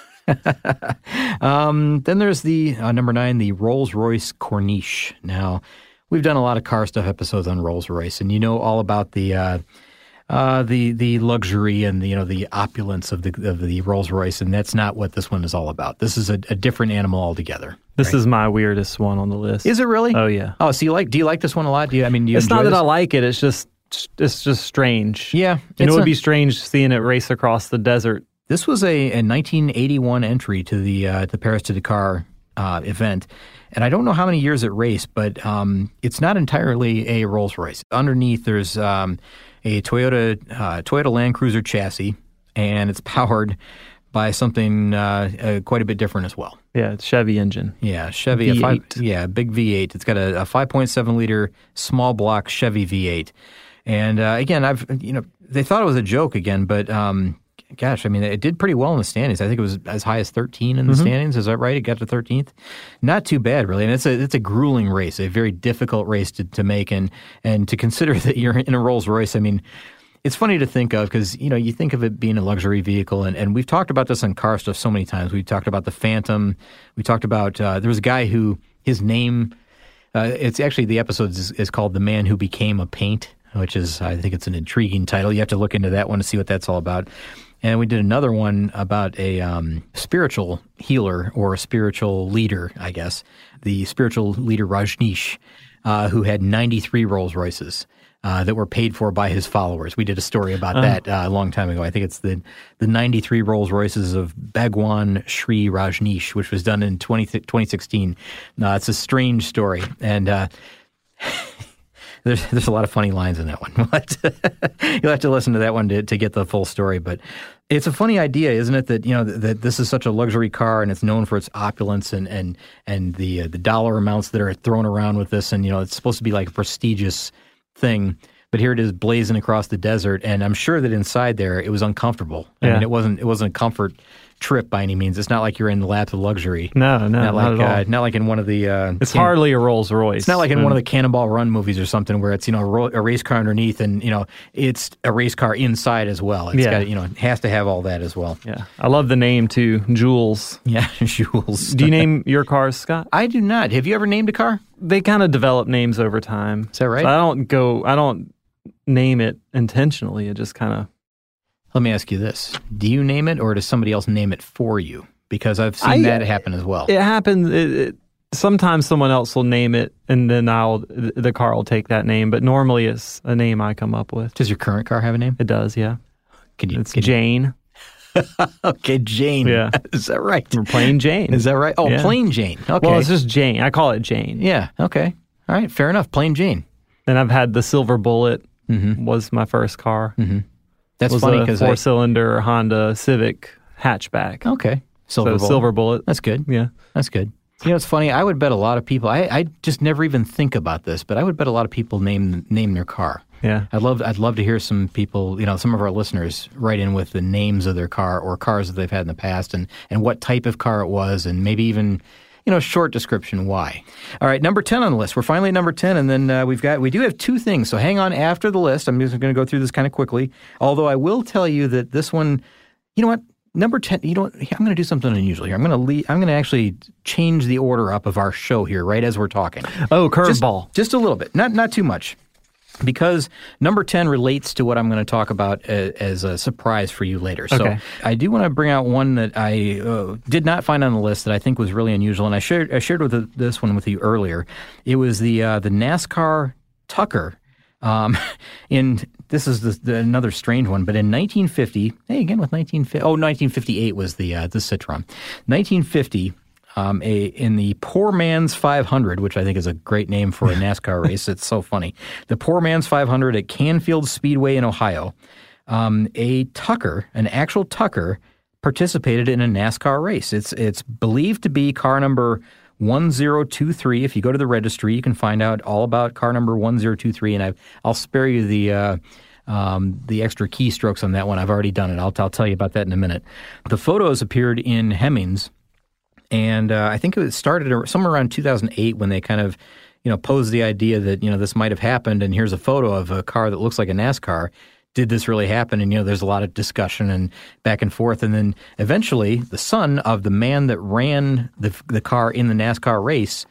now. um, then there's the, uh, number nine, the Rolls-Royce Corniche. Now, we've done a lot of car stuff episodes on Rolls-Royce, and you know all about the uh, uh, the the luxury and the, you know, the opulence of the of the Rolls-Royce, and that's not what this one is all about. This is a, a different animal altogether. This right? is my weirdest one on the list. Is it really? Oh, yeah. Oh, so you like? Do you like this one a lot? Do you? I mean, do you it's enjoy not that this? I like it. It's just it's just strange. Yeah. And it would a, be strange seeing it race across the desert. This was a, a nineteen eighty-one entry to the uh, the Paris to Dakar uh, event. And I don't know how many years it raced, but um, it's not entirely a Rolls-Royce. Underneath, there's um, a Toyota uh, Toyota Land Cruiser chassis, and it's powered by something uh, uh, quite a bit different as well. Yeah, it's Chevy engine. Yeah, Chevy. V eight. A five, yeah, big V eight. It's got a, a five point seven liter small block Chevy V eight. And uh, again, I've you know they thought it was a joke again, but um, gosh, I mean, it did pretty well in the standings. I think it was as high as thirteen in the mm-hmm. standings. Is that right? It got to thirteenth. Not too bad, really. And it's a it's a grueling race, a very difficult race to, to make, and and to consider that you're in a Rolls Royce. I mean, it's funny to think of because, you know, you think of it being a luxury vehicle, and, and we've talked about this on car stuff so many times. We talked about the Phantom. We talked about, uh, there was a guy who, his name, uh, it's actually, the episode is, is called The Man Who Became a Paint, which is, I think it's an intriguing title. You have to look into that one to see what that's all about. And we did another one about a um, spiritual healer or a spiritual leader, I guess, the spiritual leader Rajneesh, uh, who had ninety-three Rolls Royces. Uh, that were paid for by his followers. We did a story about uh, that uh, a long time ago. I think it's the the ninety-three Rolls Royces of Bhagwan Sri Rajneesh, which was done in twenty, twenty sixteen. Uh, it's a strange story, and uh, there's there's a lot of funny lines in that one. But you'll have to listen to that one to, to get the full story. But it's a funny idea, isn't it? That you know that, that this is such a luxury car, and it's known for its opulence and and and the uh, the dollar amounts that are thrown around with this, and you know it's supposed to be like a prestigious thing, but here it is blazing across the desert, and I'm sure that inside there it was uncomfortable. I yeah. mean, it wasn't it wasn't a comfort trip by any means. It's not like you're in the laps of luxury. No, no, not, not like at all. Uh, not like in one of the. Uh, it's can- hardly a Rolls Royce. It's not like in mm. one of the Cannonball Run movies or something where it's you know a, ro- a race car underneath, and you know it's a race car inside as well. It's yeah. got you know it has to have all that as well. Yeah, I love the name too, Jules. Yeah, Jules. Do you name your cars, Scott? I do not. Have you ever named a car? They kind of develop names over time. Is that right? So I don't go. I don't. name it intentionally. It just kind of... Let me ask you this. Do you name it, or does somebody else name it for you? Because I've seen I, that happen as well. It happens. It, it, sometimes someone else will name it, and then I'll the car will take that name. But normally it's a name I come up with. Does your current car have a name? It does, yeah. Can you? It's can Jane. You... Okay, Jane. Yeah. Is that right? We're plain Jane. Is that right? Oh, yeah. Plain Jane. Okay. Well, it's just Jane. I call it Jane. Yeah, okay. All right, fair enough. Plain Jane. Then I've had the Silver Bullet. Mm-hmm. Was my first car. Mm-hmm. That's was funny a because four-cylinder Honda Civic hatchback. Okay, silver so bullet. Silver Bullet. That's good. Yeah, that's good. You know, it's funny. I would bet a lot of people. I, I just never even think about this, but I would bet a lot of people name name their car. Yeah, I'd love I'd love to hear some people. You know, some of our listeners write in with the names of their car or cars that they've had in the past, and and what type of car it was, and maybe even. You know, short description why. All right, number ten on the list. We're finally at number ten, and then uh, we've got, we do have two things, so hang on after the list. I'm just going to go through this kind of quickly, although I will tell you that this one, you know what, number ten, you know what, I'm going to do something unusual here. I'm going to lead, I'm going to actually change the order up of our show here, right as we're talking. Oh, curveball. Just, just a little bit, not not too much. Because number ten relates to what I'm going to talk about as, as a surprise for you later. So okay. I do want to bring out one that I uh, did not find on the list that I think was really unusual, and I shared I shared with the, this one with you earlier. It was the uh, the NASCAR Tucker. Um, in this is the, the, another strange one, but in nineteen fifty, hey again with nineteen fifty, oh nineteen fifty-eight was the uh, the Citroen. nineteen fifty. Um, a in the Poor Man's five hundred, which I think is a great name for a NASCAR race. It's so funny. The Poor Man's five hundred at Canfield Speedway in Ohio. Um, a Tucker, an actual Tucker, participated in a NASCAR race. It's it's believed to be car number one zero two three. If you go to the registry, you can find out all about car number one zero two three, and I've, I'll spare you the uh, um, the extra keystrokes on that one. I've already done it. I'll, I'll tell you about that in a minute. The photos appeared in Hemmings. And uh, I think it started somewhere around two thousand eight when they kind of, you know, posed the idea that, you know, this might have happened. And here's a photo of a car that looks like a NASCAR. Did this really happen? And, you know, there's a lot of discussion and back and forth. And then eventually the son of the man that ran the, the car in the NASCAR race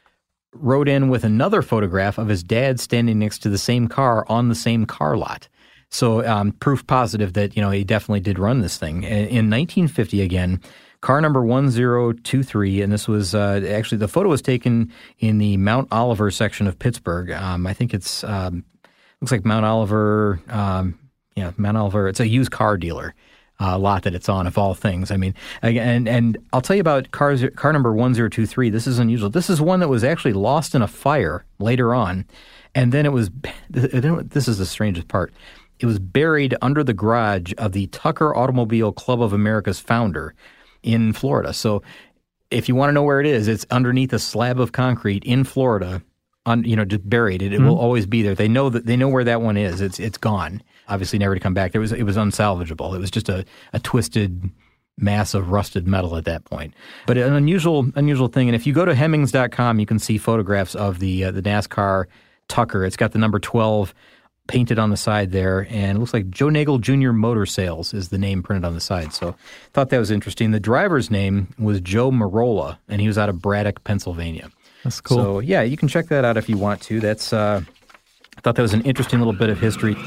wrote in with another photograph of his dad standing next to the same car on the same car lot. So um, proof positive that, you know, he definitely did run this thing. In nineteen fifty again, car number one zero two three, and this was uh, actually the photo was taken in the Mount Oliver section of Pittsburgh. Um, I think it's um, looks like Mount Oliver, um, yeah, Mount Oliver. It's a used car dealer uh, lot that it's on, of all things. I mean, and and I'll tell you about cars, car number one zero two three. This is unusual. This is one that was actually lost in a fire later on, and then it was. This is the strangest part. It was buried under the garage of the Tucker Automobile Club of America's founder in Florida. So if you want to know where it is, it's underneath a slab of concrete in Florida, on, you know, just buried. It, it mm-hmm. will always be there. They know that they know where that one is. It's it's gone. Obviously never to come back. There was it was unsalvageable. It was just a, a twisted mass of rusted metal at that point. But an unusual unusual thing. And if you go to Hemmings dot com, you can see photographs of the uh, the NASCAR Tucker. It's got the number twelve painted on the side there, and it looks like Joe Nagel Junior Motor Sales is the name printed on the side. So thought that was interesting. The driver's name was Joe Marola, and he was out of Braddock, Pennsylvania. That's cool. So yeah, you can check that out if you want to. That's uh, I thought that was an interesting little bit of history.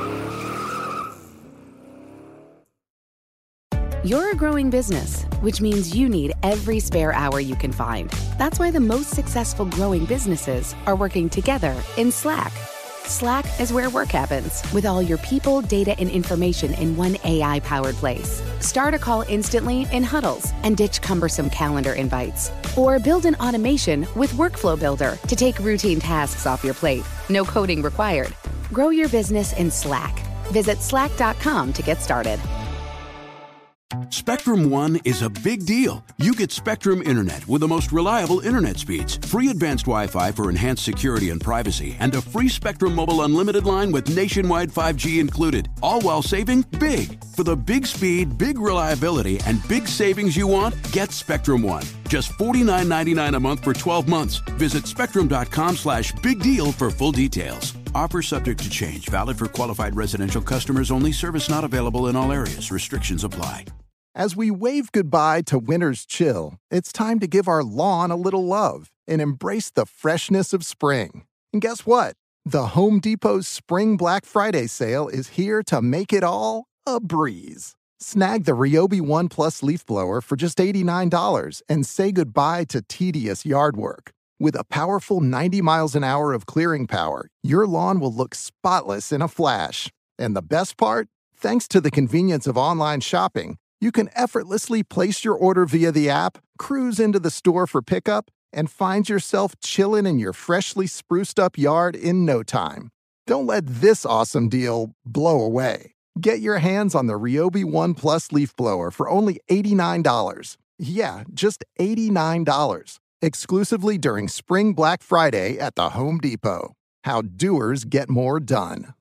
You're a growing business, which means you need every spare hour you can find. That's why the most successful growing businesses are working together in Slack. Slack is where work happens, with all your people, data, and information in one A I-powered place. Start a call instantly in huddles and ditch cumbersome calendar invites. Or build an automation with Workflow Builder to take routine tasks off your plate. No coding required. Grow your business in Slack. Visit slack dot com to get started. Spectrum One is a big deal. You get Spectrum Internet with the most reliable internet speeds, free advanced Wi-Fi for enhanced security and privacy, and a free Spectrum Mobile Unlimited line with nationwide five G included, all while saving big. For the big speed, big reliability, and big savings you want, get Spectrum One. Just forty-nine ninety-nine a month for twelve months. Visit spectrum.com slash big deal for full details. Offer subject to change. Valid for qualified residential customers only. Service not available in all areas. Restrictions apply. As we wave goodbye to winter's chill, it's time to give our lawn a little love and embrace the freshness of spring. And guess what? The Home Depot's Spring Black Friday sale is here to make it all a breeze. Snag the Ryobi One Plus leaf blower for just eighty-nine dollars and say goodbye to tedious yard work. With a powerful ninety miles an hour of clearing power, your lawn will look spotless in a flash. And the best part? Thanks to the convenience of online shopping, you can effortlessly place your order via the app, cruise into the store for pickup, and find yourself chilling in your freshly spruced up yard in no time. Don't let this awesome deal blow away. Get your hands on the Ryobi One Plus leaf blower for only eighty-nine dollars. Yeah, just eighty-nine dollars. Exclusively during Spring Black Friday at the Home Depot. How doers get more done.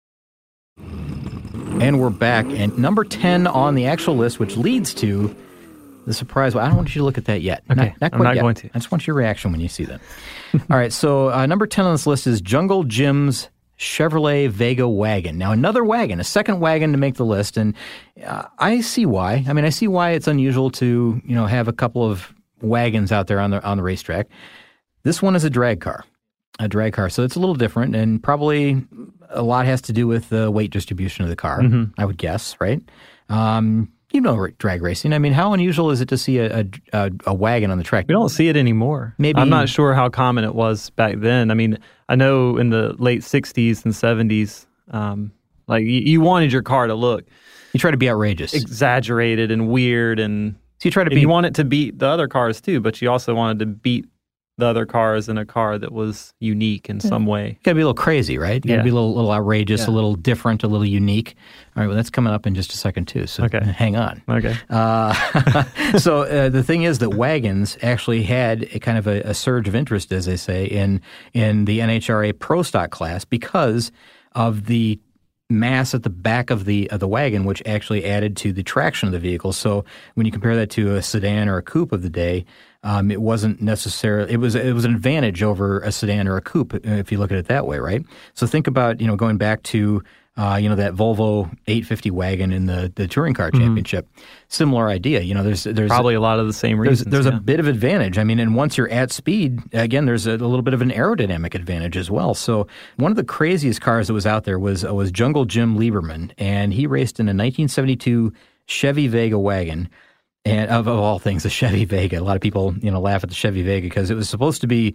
And we're back. And number ten on the actual list, which leads to the surprise. Well, I don't want you to look at that yet. Okay, not, not quite I'm not yet. going to. I just want your reaction when you see that. All right, so uh, number ten on this list is Jungle Jim's Chevrolet Vega wagon. Now, another wagon, a second wagon to make the list. And uh, I see why. I mean, I see why it's unusual to, you know, have a couple of wagons out there on the on the racetrack. This one is a drag car. A drag car. So it's a little different, and probably a lot has to do with the weight distribution of the car, mm-hmm. I would guess, right? Um, you know, drag racing. I mean, how unusual is it to see a, a, a wagon on the track? We don't see it anymore. Maybe I'm not sure how common it was back then. I mean, I know in the late sixties and seventies, um, like you, you wanted your car to look. You try to be outrageous. Exaggerated and weird, and so you try to be. You want it to beat the other cars too, but you also wanted to beat the other cars in a car that was unique in some way. You got to be a little crazy, right? You got to yeah. be a little, little outrageous, yeah. a little different, a little unique. All right, well, that's coming up in just a second too, so okay. hang on. Okay. Uh, so uh, the thing is that wagons actually had a kind of a, a surge of interest, as they say, in in the N H R A Pro Stock class because of the mass at the back of the of the wagon, which actually added to the traction of the vehicle. So when you compare that to a sedan or a coupe of the day, um, it wasn't necessarily it was it was an advantage over a sedan or a coupe if you look at it that way, right? So think about you know going back to uh, you know that Volvo eight fifty wagon in the, the touring car championship. Mm-hmm. Similar idea. You know, there's there's probably a lot of the same reasons. There's, there's yeah. a bit of advantage. I mean, and once you're at speed, again, there's a, a little bit of an aerodynamic advantage as well. So one of the craziest cars that was out there was uh, was Jungle Jim Lieberman, and he raced in a nineteen seventy-two Chevy Vega wagon. And of, of all things, the Chevy Vega. A lot of people, you know, laugh at the Chevy Vega because it was supposed to be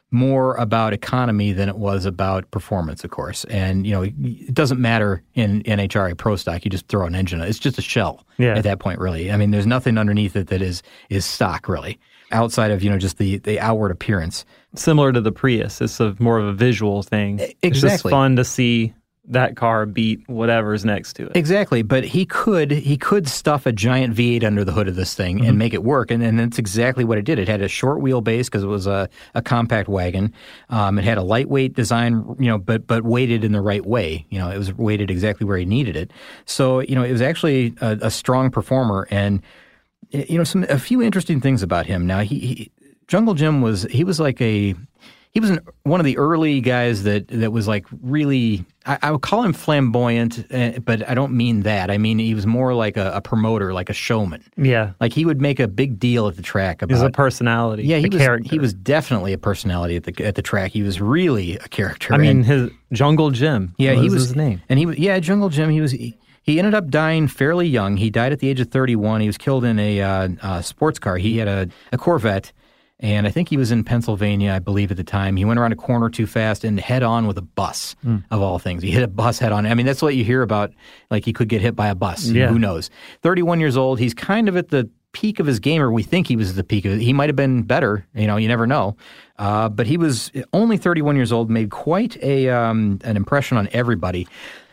more about economy than it was about performance, of course. And, you know, it doesn't matter in N H R A Pro Stock. You just throw an engine on it. It's just a shell yeah. at that point, really. I mean, there's nothing underneath it that is is stock, really, outside of, you know, just the, the outward appearance. Similar to the Prius. It's a, more of a visual thing. Exactly. It's just fun to see that car beat whatever's next to it. Exactly, but he could he could stuff a giant V eight under the hood of this thing mm-hmm. and make it work, and, and that's exactly what it did. It had a short wheelbase because it was a, a compact wagon. Um, it had a lightweight design, you know, but but weighted in the right way. You know, it was weighted exactly where he needed it. So, you know, it was actually a, a strong performer, and you know, some a few interesting things about him. Now, he, he Jungle Jim was he was like a He was an, one of the early guys that, that was like really, I, I would call him flamboyant, uh, but I don't mean that. I mean, he was more like a, a promoter, like a showman. Yeah. Like he would make a big deal at the track about. He was a personality. Yeah, he a was, character. He was definitely a personality at the at the track. He was really a character. I mean, and, his Jungle Jim. Yeah, was he was his name. And he was, yeah, Jungle Jim. He was. He, He ended up dying fairly young. He died at the age of thirty-one. He was killed in a uh, uh, sports car. He had a, a Corvette. And I think he was in Pennsylvania, I believe, at the time. He went around a corner too fast and head on with a bus, mm. of all things. He hit a bus head on. I mean, that's what you hear about, like he could get hit by a bus. Yeah. Who knows? thirty-one years old. He's kind of at the peak of his game, or we think he was at the peak of it. He might have been better. You know, you never know. Uh, but he was only thirty-one years old, made quite a um, an impression on everybody.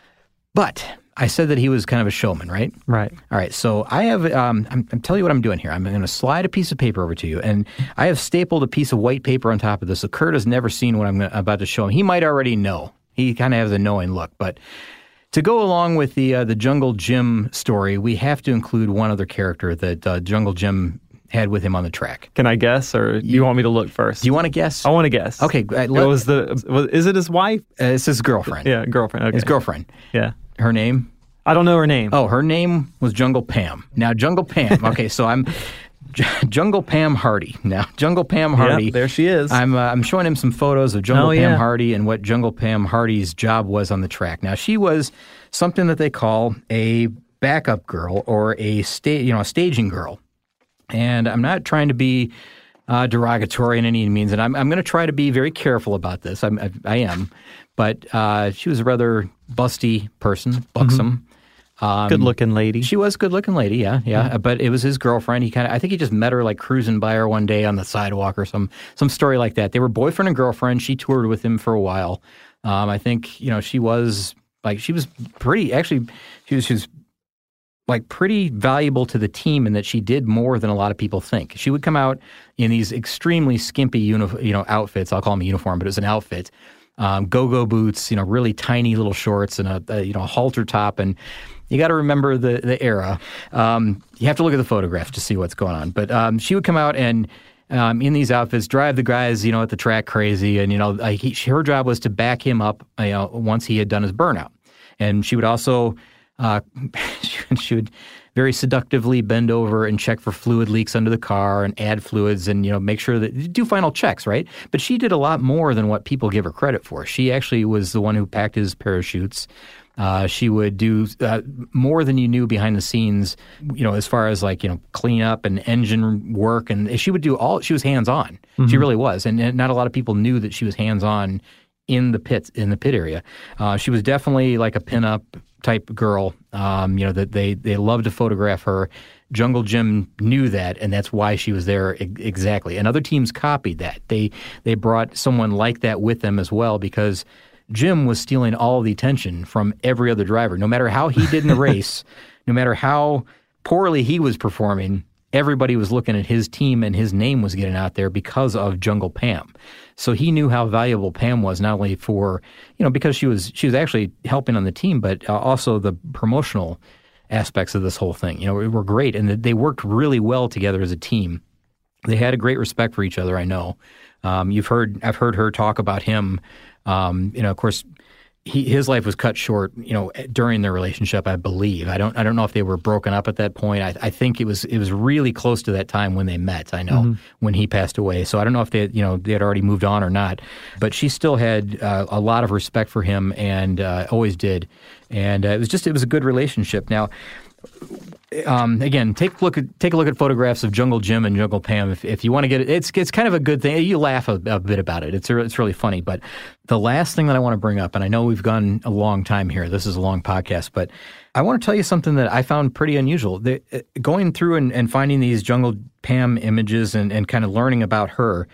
But I said that he was kind of a showman, right? Right. All right. So I have, um, I'm, I'm telling you what I'm doing here. I'm going to slide a piece of paper over to you, and I have stapled a piece of white paper on top of this. So Kurt has never seen what I'm about to show him. He might already know. He kind of has a knowing look. But to go along with the uh, the Jungle Jim story, we have to include one other character that uh, Jungle Jim had with him on the track. Can I guess, or do you want me to look first? Do you want to guess? I want to guess. Okay. Uh, let, it was the. Was, is it his wife? Uh, it's his girlfriend. Yeah, girlfriend. Okay. His girlfriend. Yeah. Her name? I don't know her name. Oh, her name was Jungle Pam. Now, Jungle Pam. Okay, so I'm J- Jungle Pam Hardy. Now, Jungle Pam Hardy. Yep, there she is. I'm uh, I'm showing him some photos of Jungle oh, Pam yeah. Hardy and what Jungle Pam Hardy's job was on the track. Now, she was something that they call a backup girl or a sta- you know a staging girl. And I'm not trying to be uh, derogatory in any means, and I'm I'm going to try to be very careful about this. I'm, I, I am, but uh, she was a rather busty person, buxom. Mm-hmm. Um, good-looking lady. She was a good-looking lady, yeah, yeah. Mm-hmm. But it was his girlfriend. He kind of, I think he just met her like cruising by her one day on the sidewalk or some some story like that. They were boyfriend and girlfriend. She toured with him for a while. Um, I think you know she was like she was pretty. Actually, she was she was like pretty valuable to the team in that she did more than a lot of people think. She would come out in these extremely skimpy uni- you know outfits. I'll call them a uniform, but it was an outfit. Um, go-go boots, you know, really tiny little shorts and a, a you know a halter top, and you got to remember the the era. Um, you have to look at the photographs to see what's going on. But um, she would come out and um, in these outfits, drive the guys, you know, at the track crazy, and you know, like he, her job was to back him up, you know, once he had done his burnout, and she would also uh, she would very seductively bend over and check for fluid leaks under the car and add fluids and, you know, make sure that do final checks, right? But she did a lot more than what people give her credit for. She actually was the one who packed his parachutes. Uh, she would do uh, more than you knew behind the scenes, you know, as far as like, you know, clean up and engine work. And she would do all, she was hands-on. Mm-hmm. She really was. And, and not a lot of people knew that she was hands-on in the pit, in the pit area. Uh, she was definitely like a pinup type girl, um, you know, that they, they loved to photograph her. Jungle Jim knew that, and that's why she was there e- exactly. And other teams copied that. They they brought someone like that with them as well because Jim was stealing all the attention from every other driver. No matter how he did in the race, no matter how poorly he was performing, everybody was looking at his team and his name was getting out there because of Jungle Pam. So he knew how valuable Pam was, not only for, you know, because she was she was actually helping on the team, but uh, also the promotional aspects of this whole thing. You know, were great, and they worked really well together as a team. They had a great respect for each other, I know. Um, you've heard I've heard her talk about him. Um, you know, of course, he, his life was cut short, you know, during their relationship, I believe. I don't I don't know if they were broken up at that point. I, I think it was it was really close to that time when they met, I know, mm-hmm. when he passed away. So I don't know if they, you know, they had already moved on or not. But she still had uh, a lot of respect for him and uh, always did. And uh, it was just, it was a good relationship. Now, um, again, take a look at take a look at photographs of Jungle Jim and Jungle Pam. If, if you want to get it, it's it's kind of a good thing. You laugh a, a bit about it. It's it's really funny. But the last thing that I want to bring up, and I know we've gone a long time here. This is a long podcast, but I want to tell you something that I found pretty unusual. The, uh, going through and, and finding these Jungle Pam images and, and kind of learning about her,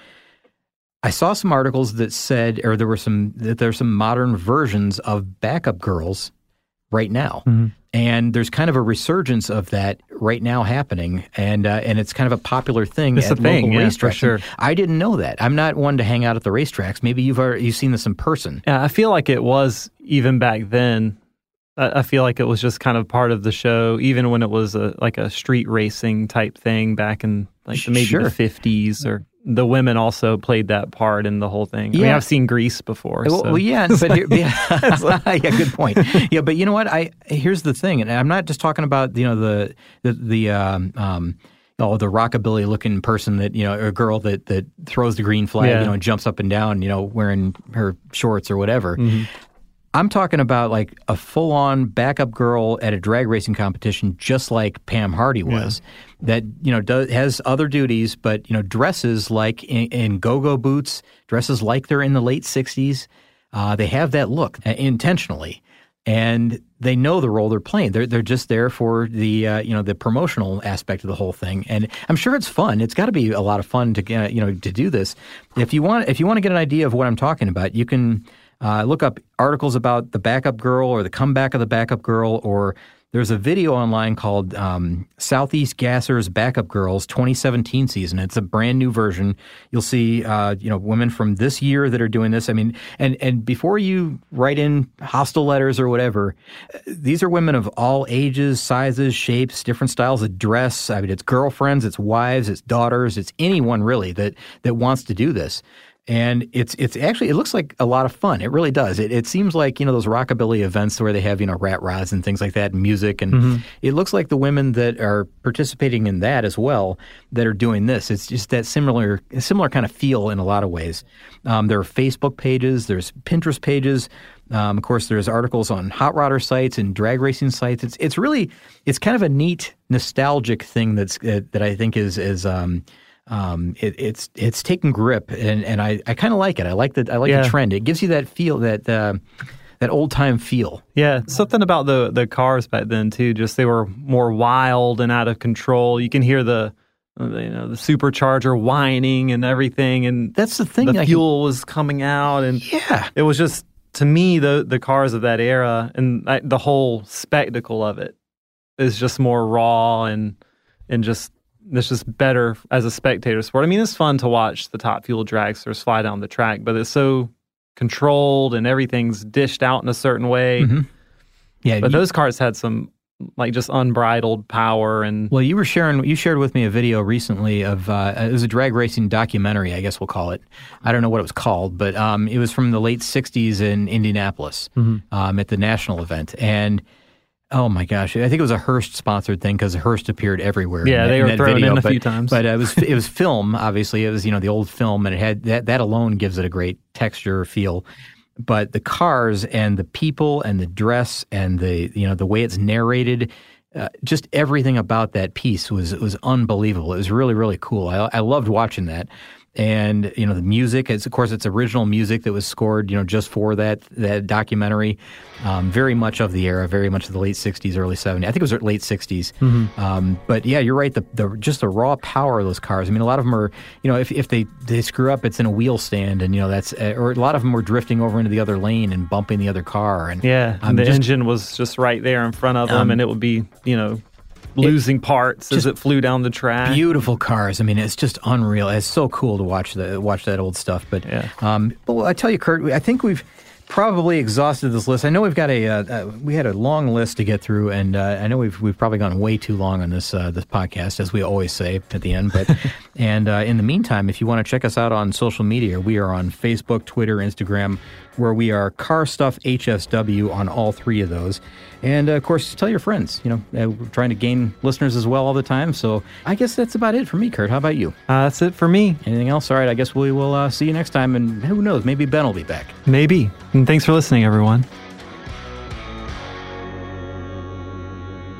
I saw some articles that said, or there were some that there are some modern versions of backup girls right now. Mm-hmm. And there's kind of a resurgence of that right now happening, and uh, and it's kind of a popular thing it's at a thing, local yeah, racetracks. For sure. I didn't know that. I'm not one to hang out at the racetracks. Maybe you've already, you've seen this in person. Yeah, I feel like it was even back then. I, I feel like it was just kind of part of the show, even when it was a like a street racing type thing back in like maybe sure. the fifties or. The women also played that part in the whole thing. Yeah. I mean, I've seen Grease before. Well, so. well yeah, but here, yeah, yeah, good point. Yeah, but you know what? I here's the thing, and I'm not just talking about you know the the the um, um oh the rockabilly looking person that you know or a girl that that throws the green flag, yeah. you know, and jumps up and down, you know, wearing her shorts or whatever. Mm-hmm. I'm talking about like a full-on backup girl at a drag racing competition, just like Pam Hardy was. Yeah. That you know does, has other duties, but you know dresses like in, in go-go boots, dresses like they're in the late sixties. Uh, they have that look uh, intentionally, and they know the role they're playing. They're they're just there for the uh, you know the promotional aspect of the whole thing, and I'm sure it's fun. It's got to be a lot of fun to uh, you know to do this. If you want if you want to get an idea of what I'm talking about, you can. Uh, look up articles about the backup girl or the comeback of the backup girl, or there's a video online called um, Southeast Gasser's Backup Girls twenty seventeen season. It's a brand new version. You'll see, uh, you know, women from this year that are doing this. I mean, and and before you write in hostile letters or whatever, these are women of all ages, sizes, shapes, different styles of dress. I mean, it's girlfriends, it's wives, it's daughters, it's anyone really that that wants to do this. And it's it's actually, it looks like a lot of fun. It really does. It it seems like, you know, those rockabilly events where they have, you know, rat rods and things like that, and music. And mm-hmm. it looks like the women that are participating in that as well that are doing this. It's just that similar similar kind of feel in a lot of ways. Um, there are Facebook pages. There's Pinterest pages. Um, of course, there's articles on hot rodder sites and drag racing sites. It's it's really, it's kind of a neat, nostalgic thing that's uh, that I think is is um, Um, it, it's it's taken grip, and, and I, I kind of like it. I like the I like yeah. the trend. It gives you that feel, that uh, that old time feel. Yeah, something about the the cars back then too. Just they were more wild and out of control. You can hear the you know the supercharger whining and everything, and that's the thing. The like, fuel was coming out, and yeah, it was just to me the the cars of that era and I, the whole spectacle of it is just more raw and and just. It's just better as a spectator sport. I mean, it's fun to watch the Top Fuel dragsters fly down the track, but it's so controlled and everything's dished out in a certain way. Mm-hmm. Yeah, but you, those cars had some like just unbridled power. And well, you were sharing, you shared with me a video recently of uh, it was a drag racing documentary, I guess we'll call it. I don't know what it was called, but um, it was from the late sixties in Indianapolis mm-hmm. um, at the national event, and. Oh my gosh! I think it was a Hearst sponsored thing because Hearst appeared everywhere. Yeah, in they that, were in thrown video, in a but, few times. But it was it was film. Obviously, it was you know the old film, and it had that that alone gives it a great texture feel. But the cars and the people and the dress and the you know the way it's narrated, uh, just everything about that piece was was unbelievable. It was really really cool. I I loved watching that. And, you know, the music, is, of course, it's original music that was scored, you know, just for that that documentary. Um, very much of the era, very much of the late sixties, early seventies. I think it was late sixties. Mm-hmm. Um, but, yeah, you're right. The, the just the raw power of those cars. I mean, a lot of them are, you know, if, if they, they screw up, it's in a wheel stand. And, you know, that's, uh, or a lot of them were drifting over into the other lane and bumping the other car. And Yeah, um, and the just, engine was just right there in front of them, um, and it would be, you know, losing it, parts as it flew down the track. Beautiful cars. I mean, it's just unreal. It's so cool to watch the watch that old stuff. But, yeah. um, but I tell you, Kurt, I think we've probably exhausted this list. I know we've got a uh, uh, we had a long list to get through, and uh, I know we've we've probably gone way too long on this uh, this podcast, as we always say at the end. But and uh, in the meantime, if you want to check us out on social media, we are on Facebook, Twitter, Instagram, where we are Car Stuff H S W on all three of those. And, uh, of course, tell your friends. You know, uh, we're trying to gain listeners as well all the time. So I guess that's about it for me, Kurt. How about you? Uh, that's it for me. Anything else? All right, I guess we will uh, see you next time. And who knows, maybe Ben will be back. Maybe. And thanks for listening, everyone.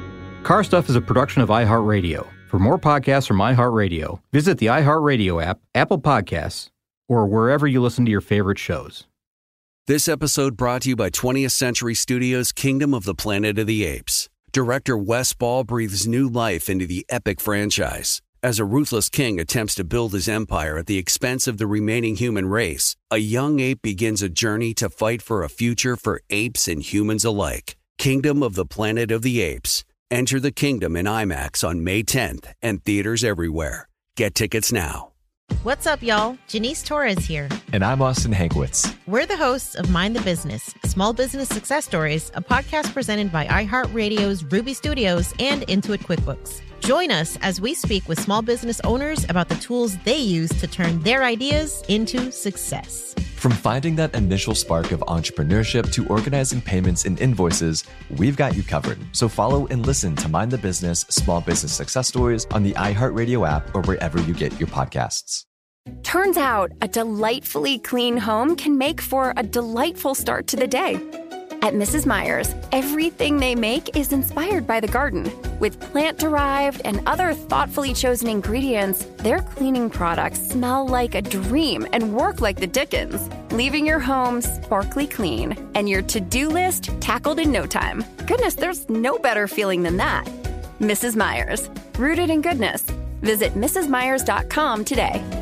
Car Stuff is a production of iHeartRadio. For more podcasts from iHeartRadio, visit the iHeartRadio app, Apple Podcasts, or wherever you listen to your favorite shows. This episode brought to you by twentieth Century Studios' Kingdom of the Planet of the Apes. Director Wes Ball breathes new life into the epic franchise. As a ruthless king attempts to build his empire at the expense of the remaining human race, a young ape begins a journey to fight for a future for apes and humans alike. Kingdom of the Planet of the Apes. Enter the kingdom in IMAX on May tenth and theaters everywhere. Get tickets now. What's up, y'all? Janice Torres here. And I'm Austin Hankwitz. We're the hosts of Mind the Business, Small Business Success Stories, a podcast presented by iHeartRadio's Ruby Studios and Intuit QuickBooks. Join us as we speak with small business owners about the tools they use to turn their ideas into success. From finding that initial spark of entrepreneurship to organizing payments and invoices, we've got you covered. So follow and listen to Mind the Business Small Business Success Stories on the iHeartRadio app or wherever you get your podcasts. Turns out a delightfully clean home can make for a delightful start to the day. At Missus Meyer's, everything they make is inspired by the garden. With plant-derived and other thoughtfully chosen ingredients, their cleaning products smell like a dream and work like the Dickens, leaving your home sparkly clean and your to-do list tackled in no time. Goodness, there's no better feeling than that. Missus Meyer's, rooted in goodness. Visit Mrs Meyers dot com today.